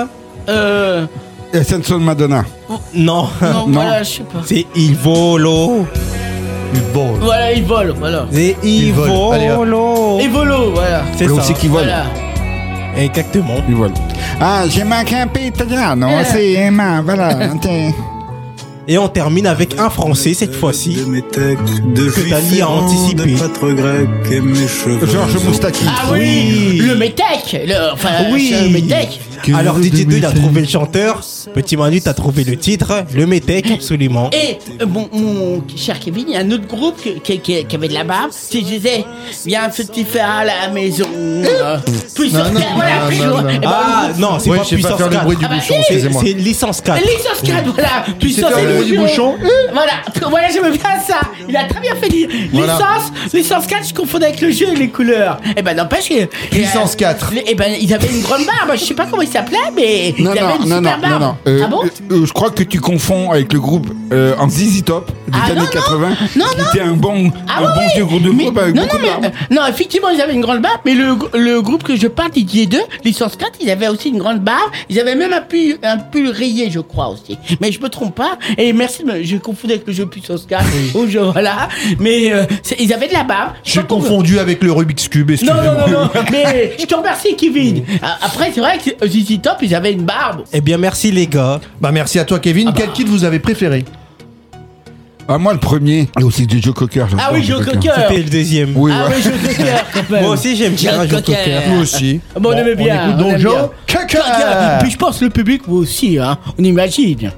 Et Senson Madonna. Non. Non, voilà, je sais pas. C'est Il Volo. Il vole. Voilà, il vole, voilà. Et Il vole. Allez, hop. Ivolo. Et volo, voilà. C'est Là ça. aussi qui vole. Voilà. Exactement. Il vole. Ah, j'ai manqué un peu italiano, c'est Emma, voilà. t'es- Et on termine avec un français cette fois-ci. Que Dali a anticipé. Georges Moustaki. Ah oui, le métèque. Oui. C'est le métèque. Alors DJ2 il a trouvé le chanteur. Petit Manu t'as trouvé le titre. Le Métèque absolument. Et bon, mon cher Kevin, il y a un autre groupe qui avait de la barbe. Si je disais, viens un petit faire à la maison. Puissance 4, voilà. Eh ben, Ah non c'est Ouais, pas je sais pas puissance faire le 4. bruit du Ah bah, bouchon, si. excusez-moi. C'est licence 4. Licence 4, voilà. Puissance faire le bruit du bouchon. Voilà, j'aime bien ça. Il a très bien fait. Voilà. Licence 4, je confondais avec le jeu et les couleurs. Eh ben, n'empêche que. Licence 4. Eh ben, ils avaient une grande barbe. Je sais pas comment il s'appelait, mais Non, ils avaient une non, non, super non, barbe. non. Ah bon? Je crois que tu confonds avec le groupe en ZZ Top des Ah, années non, 80. non, qui était un bon Ah vieux groupe de Mais- groupe avec non, beaucoup non, de barbe. non, effectivement, ils avaient une grande barbe, mais le groupe que je parle, Didier 2, licence 4, ils avaient aussi une grande barbe. Ils avaient même un pull rayé, je crois aussi. Mais je me trompe pas. Et merci, je confondais avec le jeu Puissance 4. Au jeu, voilà. Mais ils avaient de la barbe. J'ai confondu avec le Rubik's Cube, Non, excusez-moi. non. Mais je te remercie, Kevin. Après, c'est vrai que ZZ Top, ils avaient une barbe. Eh bien merci les gars. Bah merci à toi Kevin. Quel kit vous avez préféré? Ah, moi, le premier. Et aussi du Joe Cocker. Ah oui, Joe Cocker. C'était le deuxième. Oui, Ah ouais. oui, Joe Cocker, quand même. Moi aussi j'aime bien Joe Joe Cocker. Cocker. Moi aussi. Bon, on aimait bien. écoute donc aime Joe bien. Cocker. Puis je pense le public, vous aussi, hein. On imagine.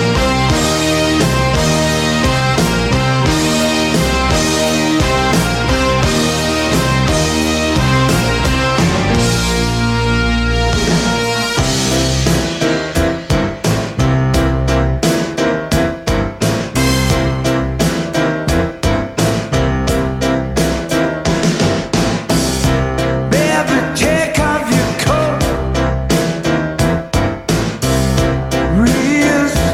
Baby, take off your coat. Real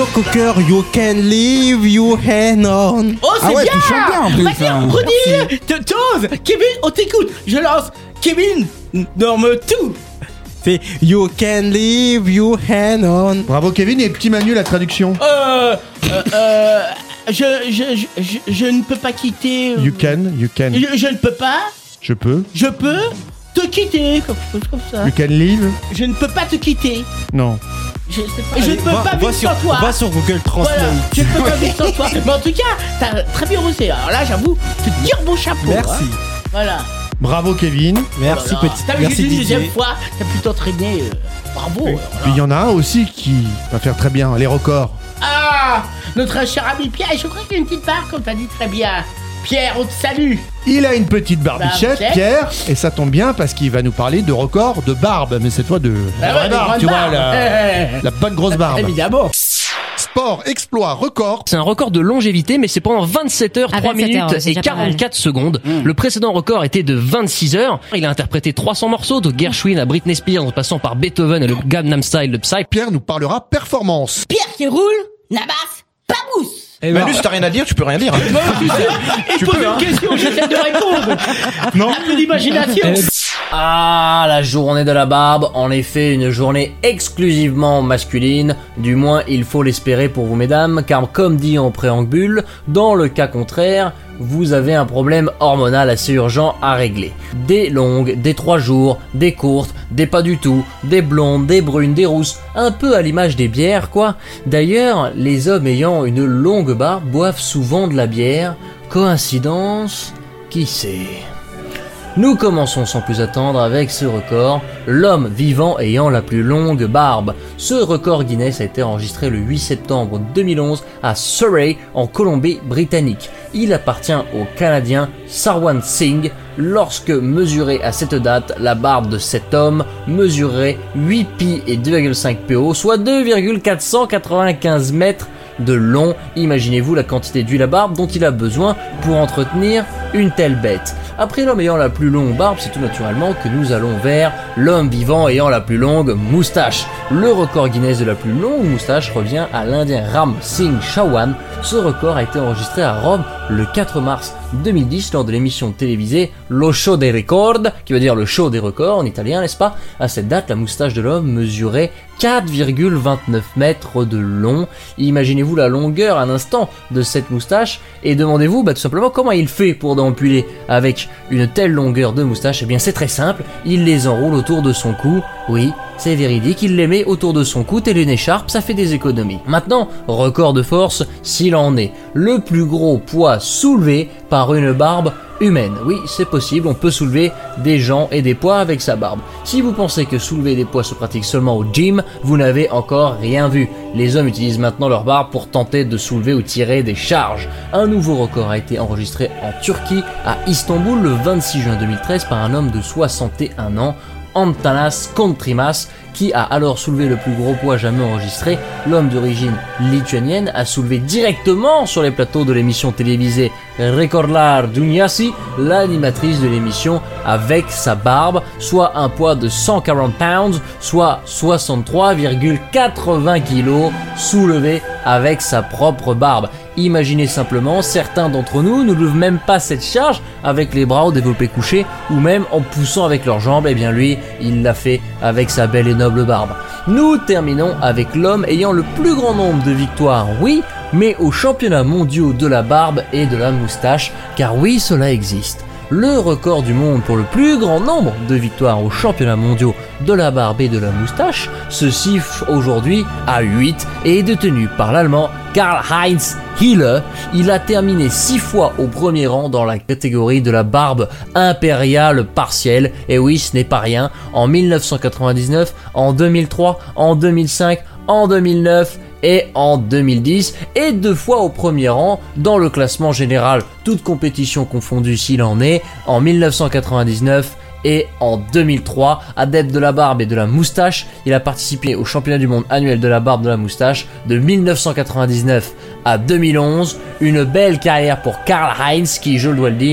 Cooker, you can leave your hand on. Oh, c'est Ah ouais, bien. tu chantes bien en plus. Vas-y, hein. redis. T'oses. Kevin, on t'écoute. Je lance. Kevin, norme tout. C'est you can leave your hand on. Bravo Kevin et petit Manu la traduction. Je ne peux pas quitter. You can. Je ne peux pas. Je peux. Je peux te quitter, quelque chose comme ça. You can leave. Je ne peux pas te quitter. Non. Je ne peux pas vivre sans toi. Va sur Google Translate. Voilà, je ne peux pas vivre sans toi. Mais en tout cas, t'as très bien osé. Alors là, j'avoue, tu te tires mon chapeau. Merci. Hein. Voilà. Bravo Kevin. Merci Voilà. petit. T'as vu, Merci j'ai dit une deuxième Didier. fois, t'as pu t'entraîner. Bravo. Puis il y en a un aussi qui va faire très bien les records. Ah, notre cher ami Pierre, je crois qu'il y a une petite barre, comme t'as dit très bien. Pierre, on te salue. Il a une petite barbichette, Barbichette. Pierre, et ça tombe bien parce qu'il va nous parler de records de barbe, mais cette fois de la vraie ouais, barbe, grande tu vois, barbe. la bonne grosse barbe. Évidemment. Sport, exploit, record. C'est un record de longévité, mais c'est pendant 27 heures, Ah, 3 27 minutes heures, c'est et déjà pas mal. 44 secondes. Le précédent record était de 26 heures. Il a interprété 300 morceaux, de Gershwin à Britney Spears, en passant par Beethoven et le Gangnam Style de Psy. Pierre nous parlera performance. Pierre qui roule, Nabas, pas mousse. Manu, si t'as rien à dire, tu peux rien dire. hein. Il pose une question, j'essaie de répondre. Non. Un peu d'imagination. Ah, la journée de la barbe, en effet une journée exclusivement masculine, du moins il faut l'espérer pour vous mesdames, car comme dit en préambule, dans le cas contraire, vous avez un problème hormonal assez urgent à régler. Des longues, des 3 jours, des courtes, des pas du tout, des blondes, des brunes, des rousses, un peu à l'image des bières quoi. D'ailleurs, les hommes ayant une longue barbe boivent souvent de la bière. Coïncidence? Qui sait? Nous commençons sans plus attendre avec ce record, l'homme vivant ayant la plus longue barbe. Ce record Guinness a été enregistré le 8 septembre 2011 à Surrey, en Colombie-Britannique. Il appartient au Canadien Sarwan Singh. Lorsque mesurée à cette date, la barbe de cet homme mesurait 8 pi et 2,5 po, soit 2,495 mètres de long. Imaginez-vous la quantité d'huile à barbe dont il a besoin pour entretenir une telle bête. Après l'homme ayant la plus longue barbe, c'est tout naturellement que nous allons vers l'homme vivant ayant la plus longue moustache. Le record Guinness de la plus longue moustache revient à l'Indien Ram Singh Chauhan. Ce record a été enregistré à Rome le 4 mars 2010 lors de l'émission télévisée Lo Show dei Record, qui veut dire le show des records en italien, n'est-ce pas? À cette date, la moustache de l'homme mesurait 4,29 mètres de long. Imaginez-vous la longueur un instant de cette moustache et demandez-vous tout simplement comment il fait pour d'empiler avec une telle longueur de moustache. Eh bien c'est très simple, il les enroule autour de son cou. Oui, c'est véridique, il les met autour de son cou tel une écharpe, ça fait des économies. Maintenant, record de force, s'il en est. Le plus gros poids soulevé par une barbe humaine. Oui, c'est possible, on peut soulever des gens et des poids avec sa barbe. Si vous pensez que soulever des poids se pratique seulement au gym, vous n'avez encore rien vu. Les hommes utilisent maintenant leur barbe pour tenter de soulever ou tirer des charges. Un nouveau record a été enregistré en Turquie, à Istanbul, le 26 juin 2013 par un homme de 61 ans, Antanas Kontrimas, qui a alors soulevé le plus gros poids jamais enregistré. L'homme d'origine lituanienne a soulevé directement sur les plateaux de l'émission télévisée Rekordlar Dunyasi, l'animatrice de l'émission, avec sa barbe, soit un poids de 140 pounds, soit 63,80 kg soulevé avec sa propre barbe. Imaginez simplement, certains d'entre nous ne lèvent même pas cette charge avec les bras au développé couché ou même en poussant avec leurs jambes, et bien lui, il l'a fait avec sa belle et noble barbe. Nous terminons avec l'homme ayant le plus grand nombre de victoires, oui, mais aux championnats mondiaux de la barbe et de la moustache, car oui, cela existe. Le record du monde pour le plus grand nombre de victoires aux championnats mondiaux de la barbe et de la moustache se chiffre aujourd'hui à 8 et est détenu par l'allemand Karl-Heinz Hille. Il a terminé 6 fois au premier rang dans la catégorie de la barbe impériale partielle. Et oui, ce n'est pas rien. En 1999, en 2003, en 2005, en 2009 et en 2010, et 2 fois au premier rang dans le classement général, toute compétition confondue s'il en est, en 1999 et en 2003. Adepte de la barbe et de la moustache, il a participé au championnat du monde annuel de la barbe et de la moustache de 1999 à 2011. Une belle carrière pour Karl-Heinz qui, je dois le dire,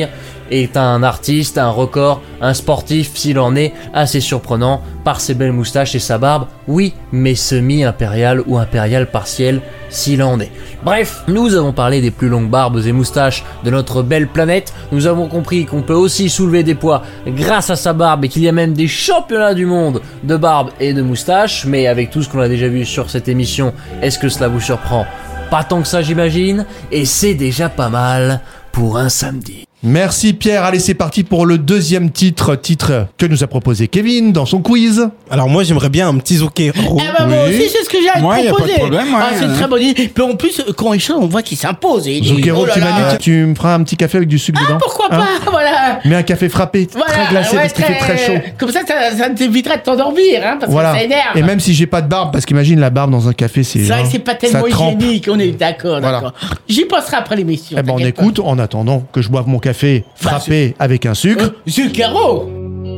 est un artiste, un record, un sportif s'il en est, assez surprenant par ses belles moustaches et sa barbe, oui, mais semi-impériale ou impériale partielle s'il en est. Bref, nous avons parlé des plus longues barbes et moustaches de notre belle planète, nous avons compris qu'on peut aussi soulever des poids grâce à sa barbe et qu'il y a même des championnats du monde de barbe et de moustache, mais avec tout ce qu'on a déjà vu sur cette émission, est-ce que cela vous surprend? Pas tant que ça j'imagine, et c'est déjà pas mal pour un samedi. Merci Pierre, allez c'est parti pour le deuxième titre que nous a proposé Kevin dans son quiz. Alors moi j'aimerais bien un petit Zucchero. Eh ben moi Oui. aussi c'est ce que j'ai à te Moi, y a pas de proposer. problème, ouais, C'est une ouais. très bonne idée. Puis en plus quand il chante on voit qu'il s'impose. Et il dit, Zucchero, oh là tu m'as là. dit, tu me feras un petit café avec du sucre dedans. Pourquoi Hein pas, voilà. Mais un café frappé, Voilà, très glacé ouais, parce qu'il fait très chaud. Comme ça t'évitera de t'endormir, hein, parce Voilà. que ça énerve. Et même si j'ai pas de barbe, parce qu'imagine la barbe dans un café, c'est. C'est vrai que hein, c'est pas ça tellement trempe. hygiénique, on est d'accord, Voilà. d'accord. J'y penserai après l'émission. Eh ben on t'inquiète écoute en attendant que je boive mon café frappé avec un sucre. pas. Zucchero.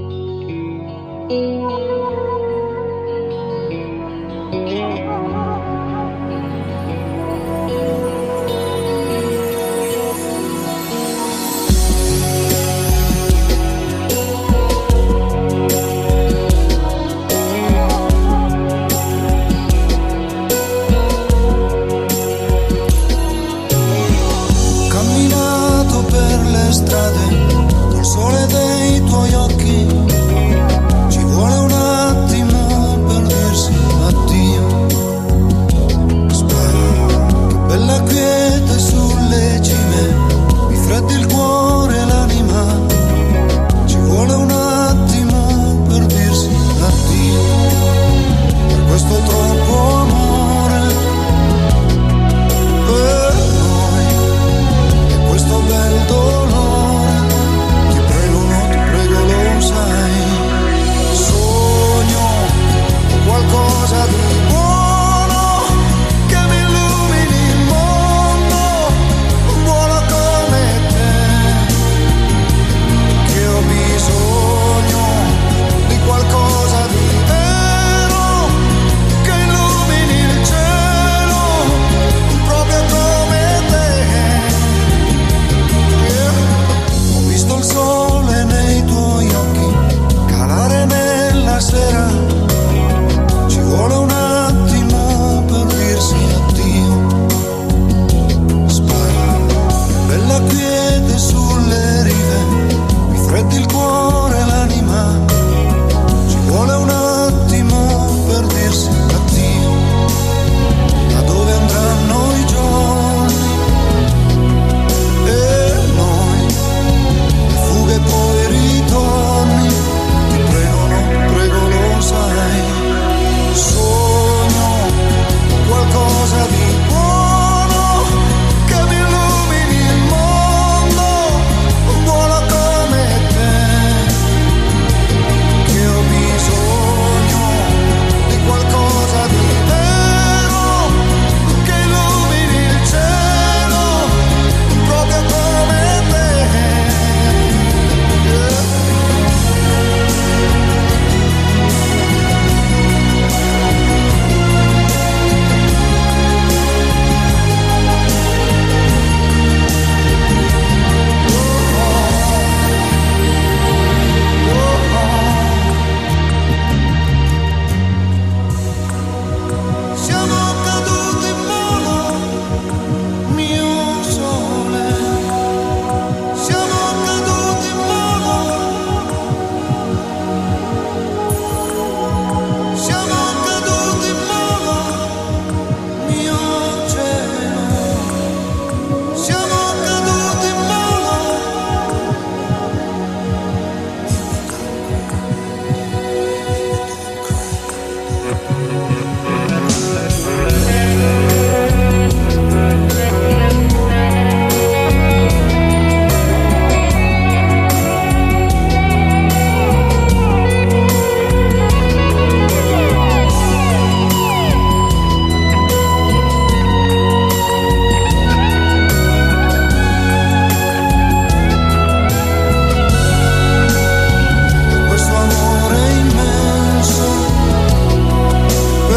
Camminato per le strade col sole dei tuoi occhi, ci vuole un attimo per dirsi addio. Sparo, che bella quiete sulle cime, mi freddi il cuore e l'anima, ci vuole un attimo per dirsi addio. Per questo troppo amore per questo bel dolore, ti prego, no, ti prego, lo sai. Sogno qualcosa di buono che mi illumini il mondo, buono come te, che ho bisogno di qualcosa di vero che illumini il cielo, proprio come te. Ho visto il sole nei tuoi occhi calare nella sera, ci vuole un attimo per dirsi addio. Spara, bella quiete sulle rive, mi freddi il cuore e l'anima, ci vuole un attimo per dirsi addio. Da dove andranno i giorni e noi, fughe e poi ritorni, ti prego, no, ti prego, lo sai. Sogno qualcosa di buono che mi illumini il mondo, buono come te, che ho bisogno di qualcosa di vero che illumini il cielo, proprio come te. Siamo caduti in volo, mio sole. Siamo caduti in volo. Siamo caduti in volo, mio cielo. Siamo caduti in volo. Questo amore immenso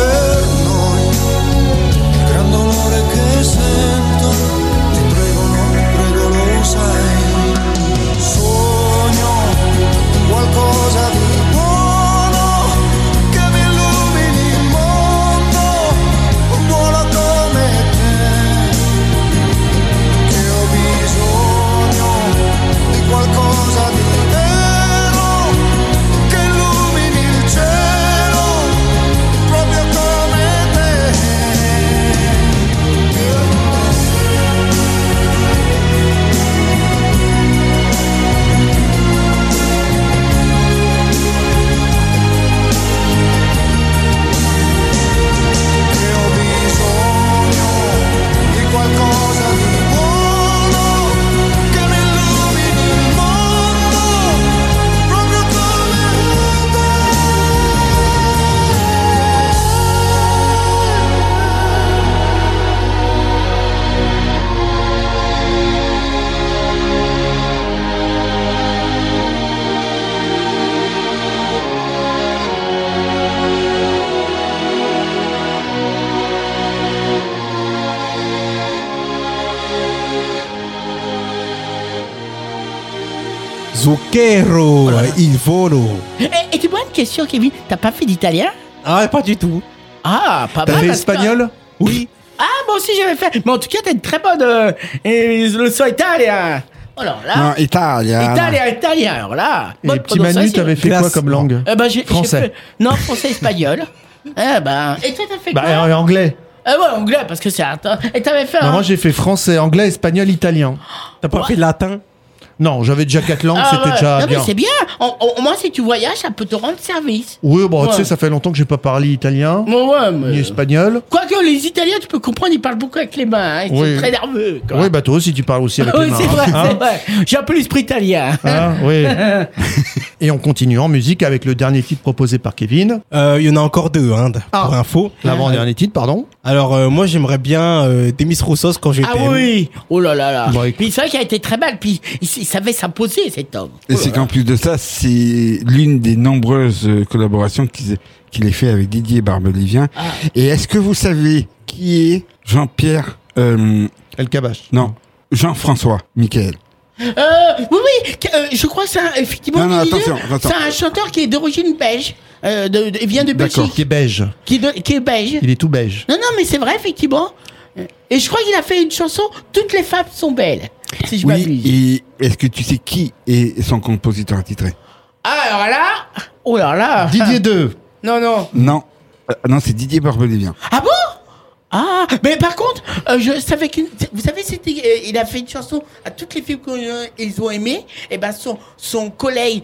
Zucchero, il volo. Et tu vois une question, Kevin, t'as pas fait d'italien? Ah, pas du tout. Ah, pas T'as mal. fait parce que- espagnol? Oui. Ah, moi aussi j'avais fait. Mais en tout cas, t'as une très bonne leçon italien. Alors là. Non, Italia. Italien, alors là. Et bonne petit Manu, prononciation. t'avais fait quoi Classe. comme langue? J'ai Français. fait- Non, français, espagnol. Et toi, t'as fait quoi? Bah, anglais. Ouais, anglais, parce que c'est un. Et t'avais fait Non, un. moi, j'ai fait français, anglais, espagnol, italien. T'as pas fait latin? Non, j'avais déjà 4 langues, Ah, c'était ouais. déjà Non, mais bien. c'est bien. Moi, si tu voyages, ça peut te rendre service. Oui, bon, tu Ouais. sais, ça fait longtemps que j'ai pas parlé italien, Ouais, mais. ni espagnol. Quoique les Italiens, tu peux comprendre, ils parlent beaucoup avec les mains. Hein. Ils Oui. sont très nerveux. Quoi. Oui, bah toi aussi, tu parles aussi avec Oui, les mains. c'est vrai, hein. c'est vrai. J'ai un peu l'esprit italien. Hein, oui. Et on continue en musique avec le dernier titre proposé par Kevin. Il y en a encore deux, hein, pour info. L'avant-dernier titre, pardon. Alors, moi, j'aimerais bien Demis Roussos quand j'étais. Ah oui. Oh là là là. Bon, écoute. Puis c'est vrai qu'il a été très mal. Puis il savait s'imposer, cet homme. Et c'est qu'en plus de ça, c'est l'une des nombreuses collaborations qu'il a fait avec Didier Barbelivien. Ah. Et est-ce que vous savez qui est Jean-Pierre El Kabash. Non, Jean-François Michael. Oui, je crois que c'est effectivement. Non, Didier, attention. c'est un chanteur qui est d'origine belge. Il vient de D'accord. Belgique. Qui est beige. Qui est belge. Il est tout beige. Non, mais c'est vrai, effectivement. Et je crois qu'il a fait une chanson Toutes les femmes sont belles. Si je m'abuse. Oui, et est-ce que tu sais qui est son compositeur attitré? Ah, alors là. Oh là là. Didier 2. Non. Non. Non, c'est Didier Barbelivien. Ah bon? Ah, mais par contre, je savais qu'une. Vous savez, il a fait une chanson à toutes les filles qu'ils ont aimées. Et ben, son collègue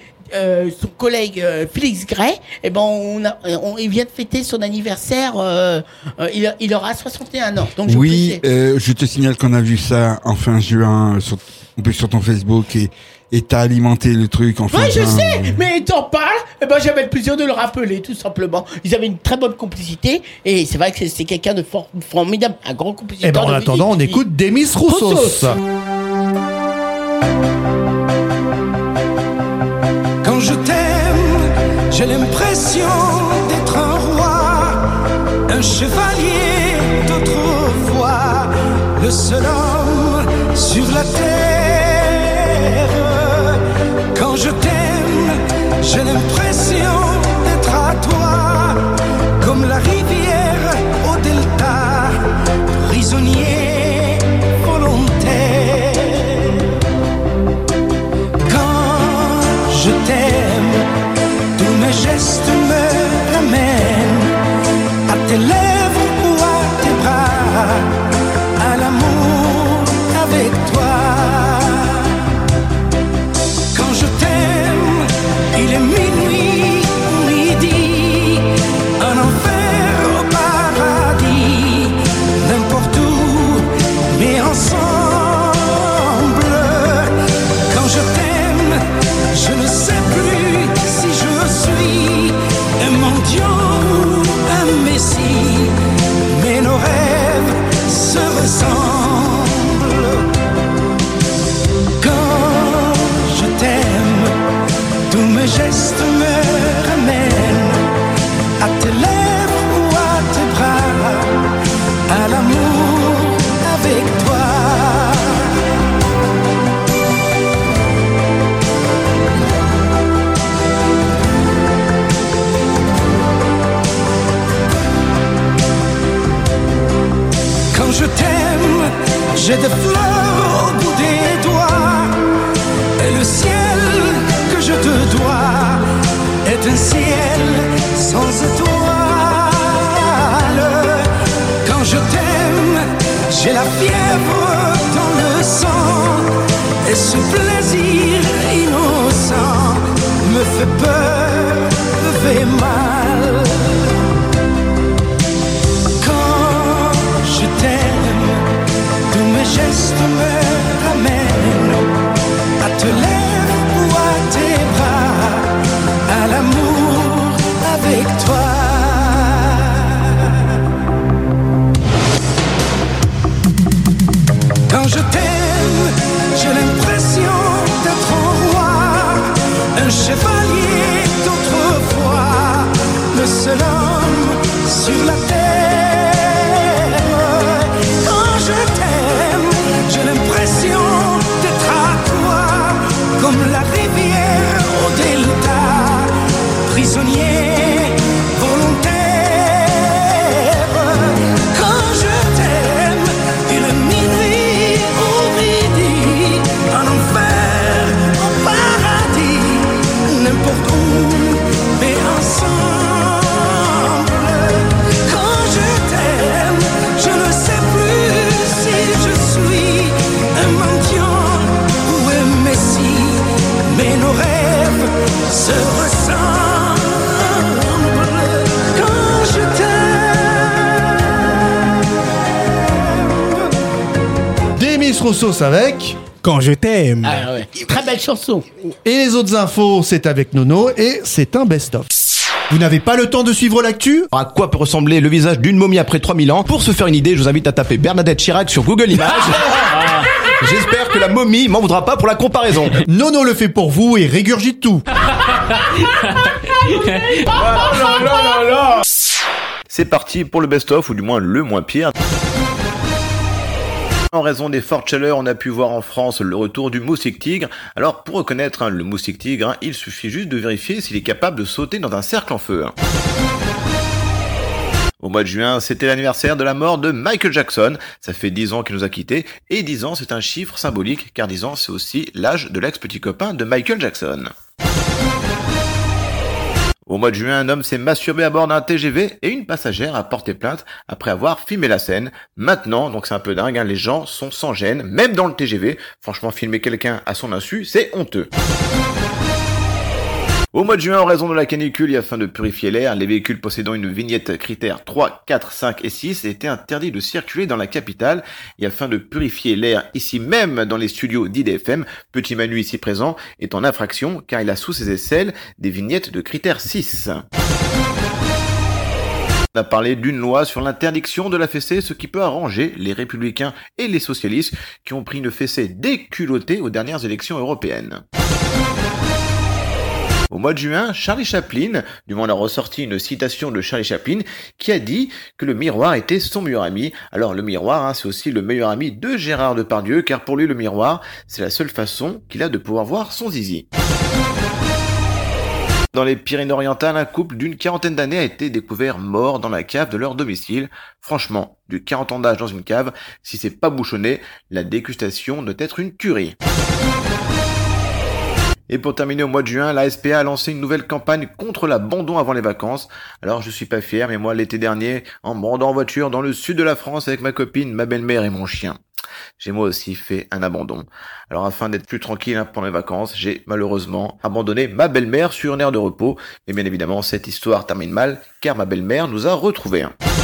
Félix Gray, et ben, il vient de fêter son anniversaire. Il aura 61 ans. Donc Oui, je te signale qu'on a vu ça en fin juin sur ton Facebook et t'as alimenté le truc en fin Ouais, je juin. sais, mais t'en parles, et ben j'avais le plaisir de le rappeler, tout simplement. Ils avaient une très bonne complicité, et c'est vrai que c'est quelqu'un de formidable, un grand compositeur. Et ben en de attendant, on musique. écoute Demis Roussos. Roussos. Quand je t'aime, j'ai l'impression d'être un roi, un chevalier d'autrefois, le seul homme sur la terre. Quand je t'aime, j'ai l'impression d'être à toi, comme la rivière au delta, prisonnier volontaire. Je t'aime, tous mes gestes me ramènent à tes lèvres ou à tes bras, à l'amour avec toi. Quand je t'aime, il est minuit ou midi, un enfer au paradis, n'importe où, mais ensemble. Quand je t'aime, je ne sais plus si je suis un mendiant ou un messie, mais nos rêves se ressemblent. Quand je t'aime, tous mes gestes me ramènent à tes lèvres ou à tes bras, à l'amour avec toi. Quand je t'aime, j'ai des fleurs au bout des doigts, et le ciel que je te dois est un ciel sans étoiles. Quand je t'aime, j'ai la fièvre dans le sang, et ce plaisir innocent me fait peur, me fait mal. Je t'aime, tous mes gestes me ramènent à te lèvres ou à tes bras, à l'amour avec toi. Quand je t'aime, j'ai l'impression d'être un roi, un chevalier d'autrefois, le seul Fabrice Rossos avec... Quand je t'aime. Ah ouais. Très belle chanson. Et les autres infos, c'est avec Nono et c'est un best-of. Vous n'avez pas le temps de suivre l'actu ? À quoi peut ressembler le visage d'une momie après 3000 ans? Pour se faire une idée, je vous invite à taper Bernadette Chirac sur Google Images. J'espère que la momie m'en voudra pas pour la comparaison. Nono le fait pour vous et régurgite tout. C'est parti pour le best-of, ou du moins le moins pire. En raison des fortes chaleurs, on a pu voir en France le retour du moustique tigre. Alors pour reconnaître le moustique tigre, il suffit juste de vérifier s'il est capable de sauter dans un cercle en feu. Au mois de juin, c'était l'anniversaire de la mort de Michael Jackson. Ça fait 10 ans qu'il nous a quittés, et 10 ans c'est un chiffre symbolique, car 10 ans c'est aussi l'âge de l'ex-petit copain de Michael Jackson. Au mois de juin, un homme s'est masturbé à bord d'un TGV et une passagère a porté plainte après avoir filmé la scène. Maintenant, donc c'est un peu dingue, les gens sont sans gêne, même dans le TGV. Franchement, filmer quelqu'un à son insu, c'est honteux. Au mois de juin, en raison de la canicule et afin de purifier l'air, les véhicules possédant une vignette critère 3, 4, 5 et 6 étaient interdits de circuler dans la capitale. Et afin de purifier l'air ici même dans les studios d'IDFM, Petit Manu ici présent est en infraction car il a sous ses aisselles des vignettes de critère 6. On a parlé d'une loi sur l'interdiction de la fessée, ce qui peut arranger les républicains et les socialistes qui ont pris une fessée déculottée aux dernières élections européennes. Au mois de juin, Charlie Chaplin, du moins on a ressorti une citation de Charlie Chaplin qui a dit que le miroir était son meilleur ami. Alors le miroir, c'est aussi le meilleur ami de Gérard Depardieu, car pour lui le miroir, c'est la seule façon qu'il a de pouvoir voir son zizi. Dans les Pyrénées-Orientales, un couple d'une quarantaine d'années a été découvert mort dans la cave de leur domicile. Franchement, du 40 ans d'âge dans une cave, si c'est pas bouchonné, la dégustation doit être une tuerie. Et pour terminer, au mois de juin, la SPA a lancé une nouvelle campagne contre l'abandon avant les vacances. Alors je suis pas fier, mais moi l'été dernier, en me rendant en voiture dans le sud de la France avec ma copine, ma belle-mère et mon chien, j'ai moi aussi fait un abandon. Alors afin d'être plus tranquille pendant les vacances, j'ai malheureusement abandonné ma belle-mère sur une aire de repos. Mais bien évidemment, cette histoire termine mal, car ma belle-mère nous a retrouvés.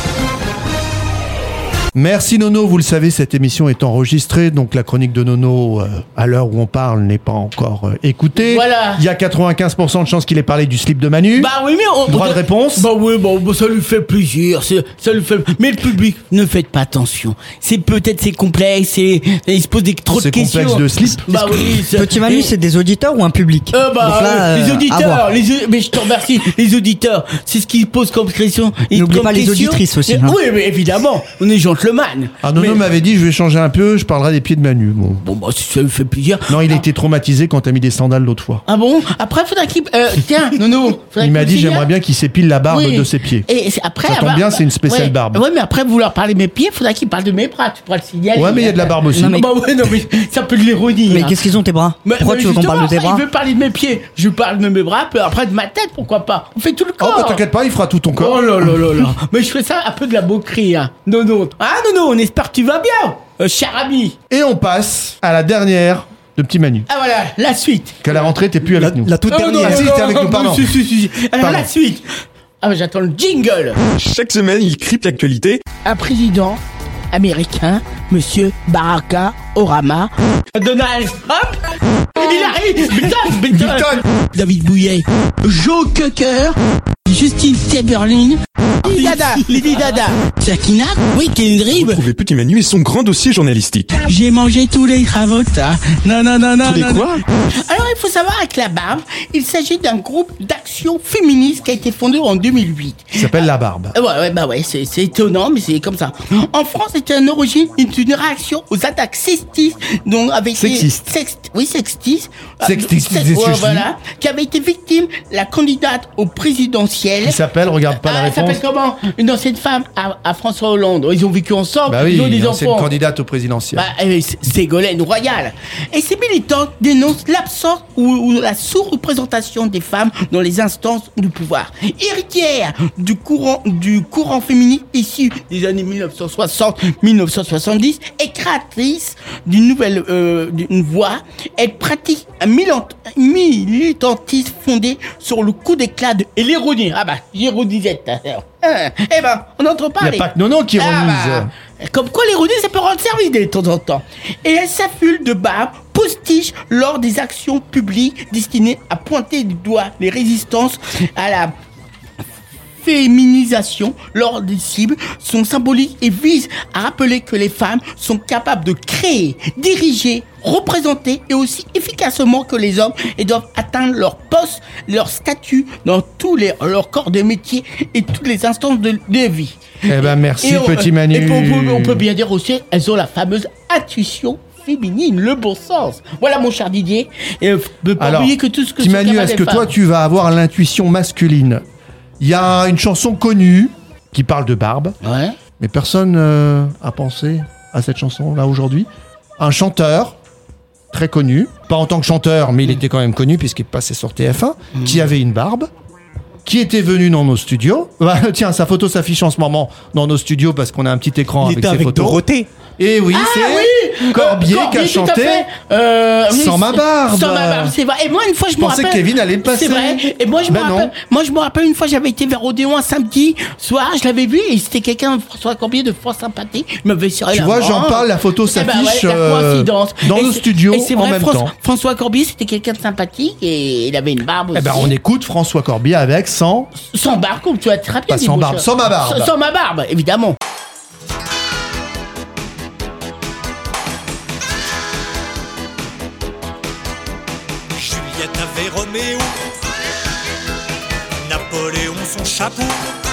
Merci Nono, vous le savez, cette émission est enregistrée, donc la chronique de Nono, à l'heure où on parle, n'est pas encore écoutée. Voilà. Il y a 95% de chances qu'il ait parlé du slip de Manu. Bah oui, mais Droit de réponse. Bah oui, bon, ça lui fait plaisir, ça lui fait. Mais le public, ne faites pas attention. C'est complexe, il se pose trop de questions. C'est complexe de slip. Bah oui. Petit Manu, c'est des auditeurs ou un public? Donc là, les à auditeurs, voir. mais je te remercie, les auditeurs, c'est ce qu'ils posent comme question. N'oublie pas les auditrices aussi. Hein. Oui, mais évidemment, on est gentleman. Ah, Nono m'avait dit, je vais changer un peu, je parlerai des pieds de Manu. Bon, bah, si ça lui fait plaisir. Non, il a été traumatisé quand t'as mis des sandales l'autre fois. Ah bon? Après, faudra qu'il. Tiens, Nono. Il m'a dit, j'aimerais bien qu'il s'épile la barbe de ses pieds. Et après, ça tombe bien, c'est une spéciale barbe. Ouais, mais après, vouloir parler de mes pieds, faudra qu'il parle de mes bras. Tu pourras le signaler. Ouais, mais il y a de la barbe aussi. Non, mais... Bah ouais, non, mais c'est un peu de l'ironie. Mais qu'est-ce qu'ils ont tes bras? Pourquoi tu veux qu'on parle de tes bras? Il veut parler de mes pieds. Je parle de mes bras, puis après de ma tête, pourquoi pas? On fait tout le corps. Oh, bah t'inquiète pas, il fera tout ton corps. Oh là là là là. Mais je fais ça un peu de la moquerie, hein. Nono. Ah, Nono, on espère que tu vas bien, cher ami. Et on passe à la dernière de Petit Manu. Ah voilà, la suite. Qu'à la rentrée, t'es plus avec nous. La toute dernière. Ah si, t'es avec nous, pardon. Si. Alors Pardon. la suite. Ah, mais j'attends le jingle. Chaque semaine, il crypte l'actualité. Un président américain, Monsieur Barack Obama. Donald Trump. Il arrive. Button. David Bouillet. Joe Cocker. Justine Timberlake. Lady Dada. Sakina. Oui, Kendrick. Retrouvez Petit Manu et son grand dossier journalistique. J'ai mangé tous les cravotas. Non. Tous les quoi? Alors, il faut savoir, avec la barbe, il s'agit d'un groupe d'action féministe qui a été fondé en 2008. Il s'appelle La Barbe. Ouais, c'est étonnant, mais c'est comme ça. En France, c'était une origine, une réaction aux attaques sexistes, donc avec Sexistes. Sexistes. Voilà, qui avait été victime la candidate au présidentiel. Qui s'appelle, regarde pas la Elle réponse. s'appelle comment? Une ancienne femme à François Hollande. Ils ont vécu ensemble, Bah oui, ils ont des c'est une enfants. candidate au présidentiel. Ségolène Royal. Et ces militants dénoncent l'absence ou la sous-représentation des femmes dans les instances du pouvoir. Héritière du courant féministe issu des années 1960-1970 et créatrice d'une voix, elle pratique un militantisme fondé sur le coup d'éclat et l'ironie. Ah bah, j'ironisais tout à l'heure. On n'entend pas. Il n'y a pas que Nono qui ironise. Comme quoi l'ironie, ça peut rendre service de temps en temps. Et elle s'affule de barbe, postiche lors des actions publiques destinées à pointer du doigt les résistances à la féminisation lors des cibles sont symboliques et visent à rappeler que les femmes sont capables de créer, diriger, représenter et aussi efficacement que les hommes et doivent atteindre leur poste, leur statut dans tous leur corps de métier et toutes les instances de vie. Eh ben merci, petit Manu. Et on peut bien dire aussi, elles ont la fameuse intuition féminine, le bon sens. Voilà mon cher Didier. Et ne pas oublier que tout ce que petit Manu, est-ce que toi tu vas avoir l'intuition masculine? Il y a une chanson connue qui parle de barbe, mais personne a pensé à cette chanson là aujourd'hui. Un chanteur très connu, pas en tant que chanteur, mais il était quand même connu puisqu'il passait sur TF1, qui avait une barbe, qui était venu dans nos studios. Bah, tiens, sa photo s'affiche en ce moment dans nos studios parce qu'on a un petit écran avec ses photos. Dorothée. Et oui, c'est Corbier qui a chanté Sans ma barbe. Sans ma barbe, c'est vrai. Et moi, une fois, je me rappelle. pensais que Kevin allait le passer. C'est vrai. Et moi, je me rappelle une fois, j'avais été vers Odéon un samedi soir, je l'avais vu et c'était quelqu'un, François Corbier, de fort sympathique. Il m'avait serré la main. Tu vois, j'en parle, la photo s'affiche dans nos studios en même temps. François Corbier, c'était quelqu'un de sympathique et il avait une barbe aussi. Eh ben, on écoute François Corbier avec Sans barbe, comme tu as très bien dit. Sans barbe, sans ma barbe. Sans ma barbe, évidemment. Juliette avait Roméo, Napoléon son chapeau,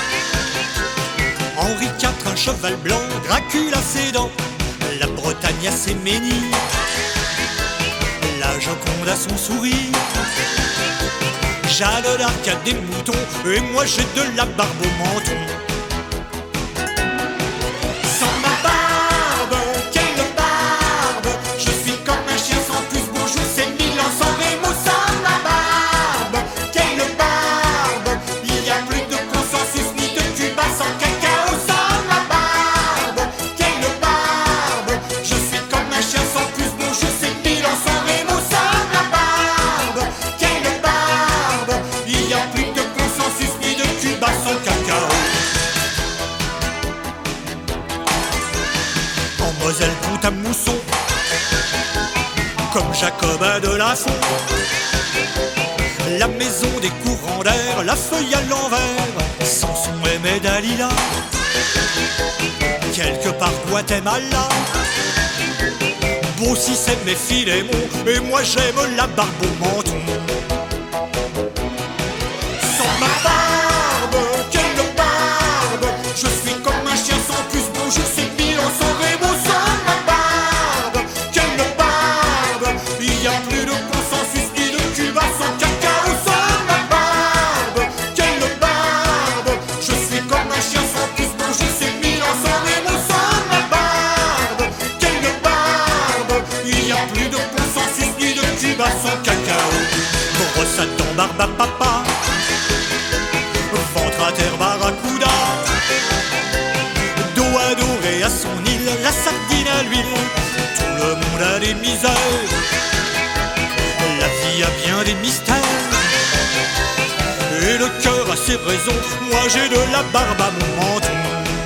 Henri IV un cheval blanc, Dracula ses dents, la Bretagne a ses menhirs, la Joconde a son sourire, Jeanne d'Arc a des moutons, et moi j'ai de la barbe au menton. Sans ma barbe, quelle barbe, je suis comme un chien sans plus, bonjour c'est Milan sans Remo. Sans ma barbe, quelle barbe, il n'y a plus de consensus ni de Cuba sans cacao. Sans ma barbe, quelle barbe, je suis comme un chien sans plus, bonjour c'est Milan sans Remo. Sans ma barbe, quelle barbe, il n'y a plus de consensus ni de Cuba sans cacao. En Moselle, Pont à Mousson, comme Jacobin de Lafont, la maison des courants d'air, la feuille à l'envers, Samson aimait Dalila, quelque part Guatemala, Bossis aimait Philémon, et moi j'aime la barbe au menton. Sans ma barbe, quelle barbe, je suis comme un chien sans plus, bonjour c'est Milan sans Remo. Sans ma barbe, quelle barbe, il n'y a plus de consensus ni de Cuba sans cacao. Sans ma barbe, quelle barbe, je suis comme un chien sans plus, bonjour c'est Milan sans Remo. Sans ma barbe, quelle barbe, il n'y a plus de consensus ni de Cuba sans cacao. Brosse à dents, barbe à papa, ventre à terre, barracuda, dos adoré à son île, la sardine à l'huile, tout le monde a des misères, la vie a bien des mystères, et le cœur a ses raisons, moi j'ai de la barbe à mon menton.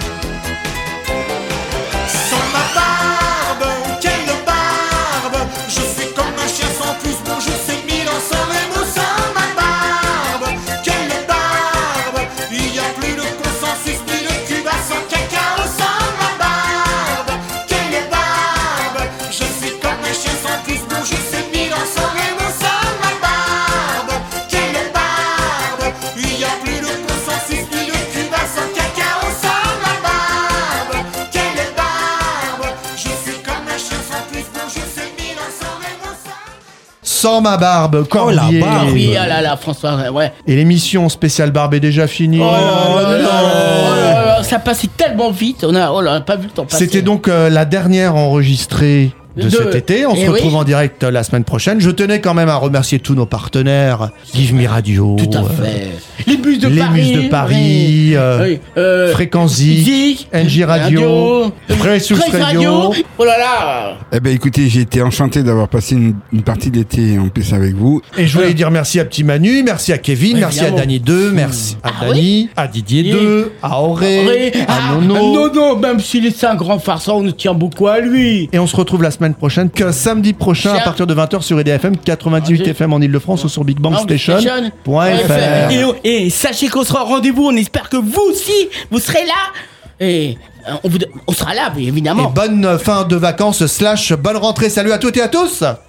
Sans ma barbe, quelle barbe, je suis comme un chien sans plus, bonjour c'est Milan sans Remo. Sans ma barbe, quelle barbe, il n'y a plus de consensus ni de Cuba sans cacao. Sans ma barbe, quelle barbe, je suis comme un chien sans plus, bonjour c'est Milan sans Remo. Sans ma barbe, quelle barbe, il n'y a plus de consensus ni de Cuba sans cacao. Sans ma barbe, quelle barbe, je suis comme un chien sans plus, bonjour c'est Milan sans Remo. Sans ma barbe, Corbier. Oh, la barbe. Oui, ah là là, François, ouais. Et l'émission spéciale barbe est déjà finie. Oh là là, ça passait tellement vite, on a pas vu le temps passer. C'était donc la dernière enregistrée de cet été. On se retrouve en direct la semaine prochaine. Je tenais quand même à remercier tous nos partenaires. Give Me Radio. Tout à fait. Les bus de Paris. Fréquence Zik. NJ Radio. Fressus Radio. Oh là là. Eh ben écoutez, j'ai été enchanté d'avoir passé une partie d'été en plus avec vous. Et je voulais dire merci à Petit Manu, merci à Kevin, merci à Dany 2, merci à Dany, à Didier 2, à Auré, à Nono. Non, même s'il est un grand farceur, on tient beaucoup à lui. Et on se retrouve la semaine prochaine, samedi prochain, à partir de 20h sur EDFM 98 FM en Ile-de-France ou sur BigBangStation.fr. Et sachez qu'on sera au rendez-vous, on espère que vous aussi, vous serez là. Et on sera là, évidemment. Et bonne fin de vacances / bonne rentrée. Salut à toutes et à tous.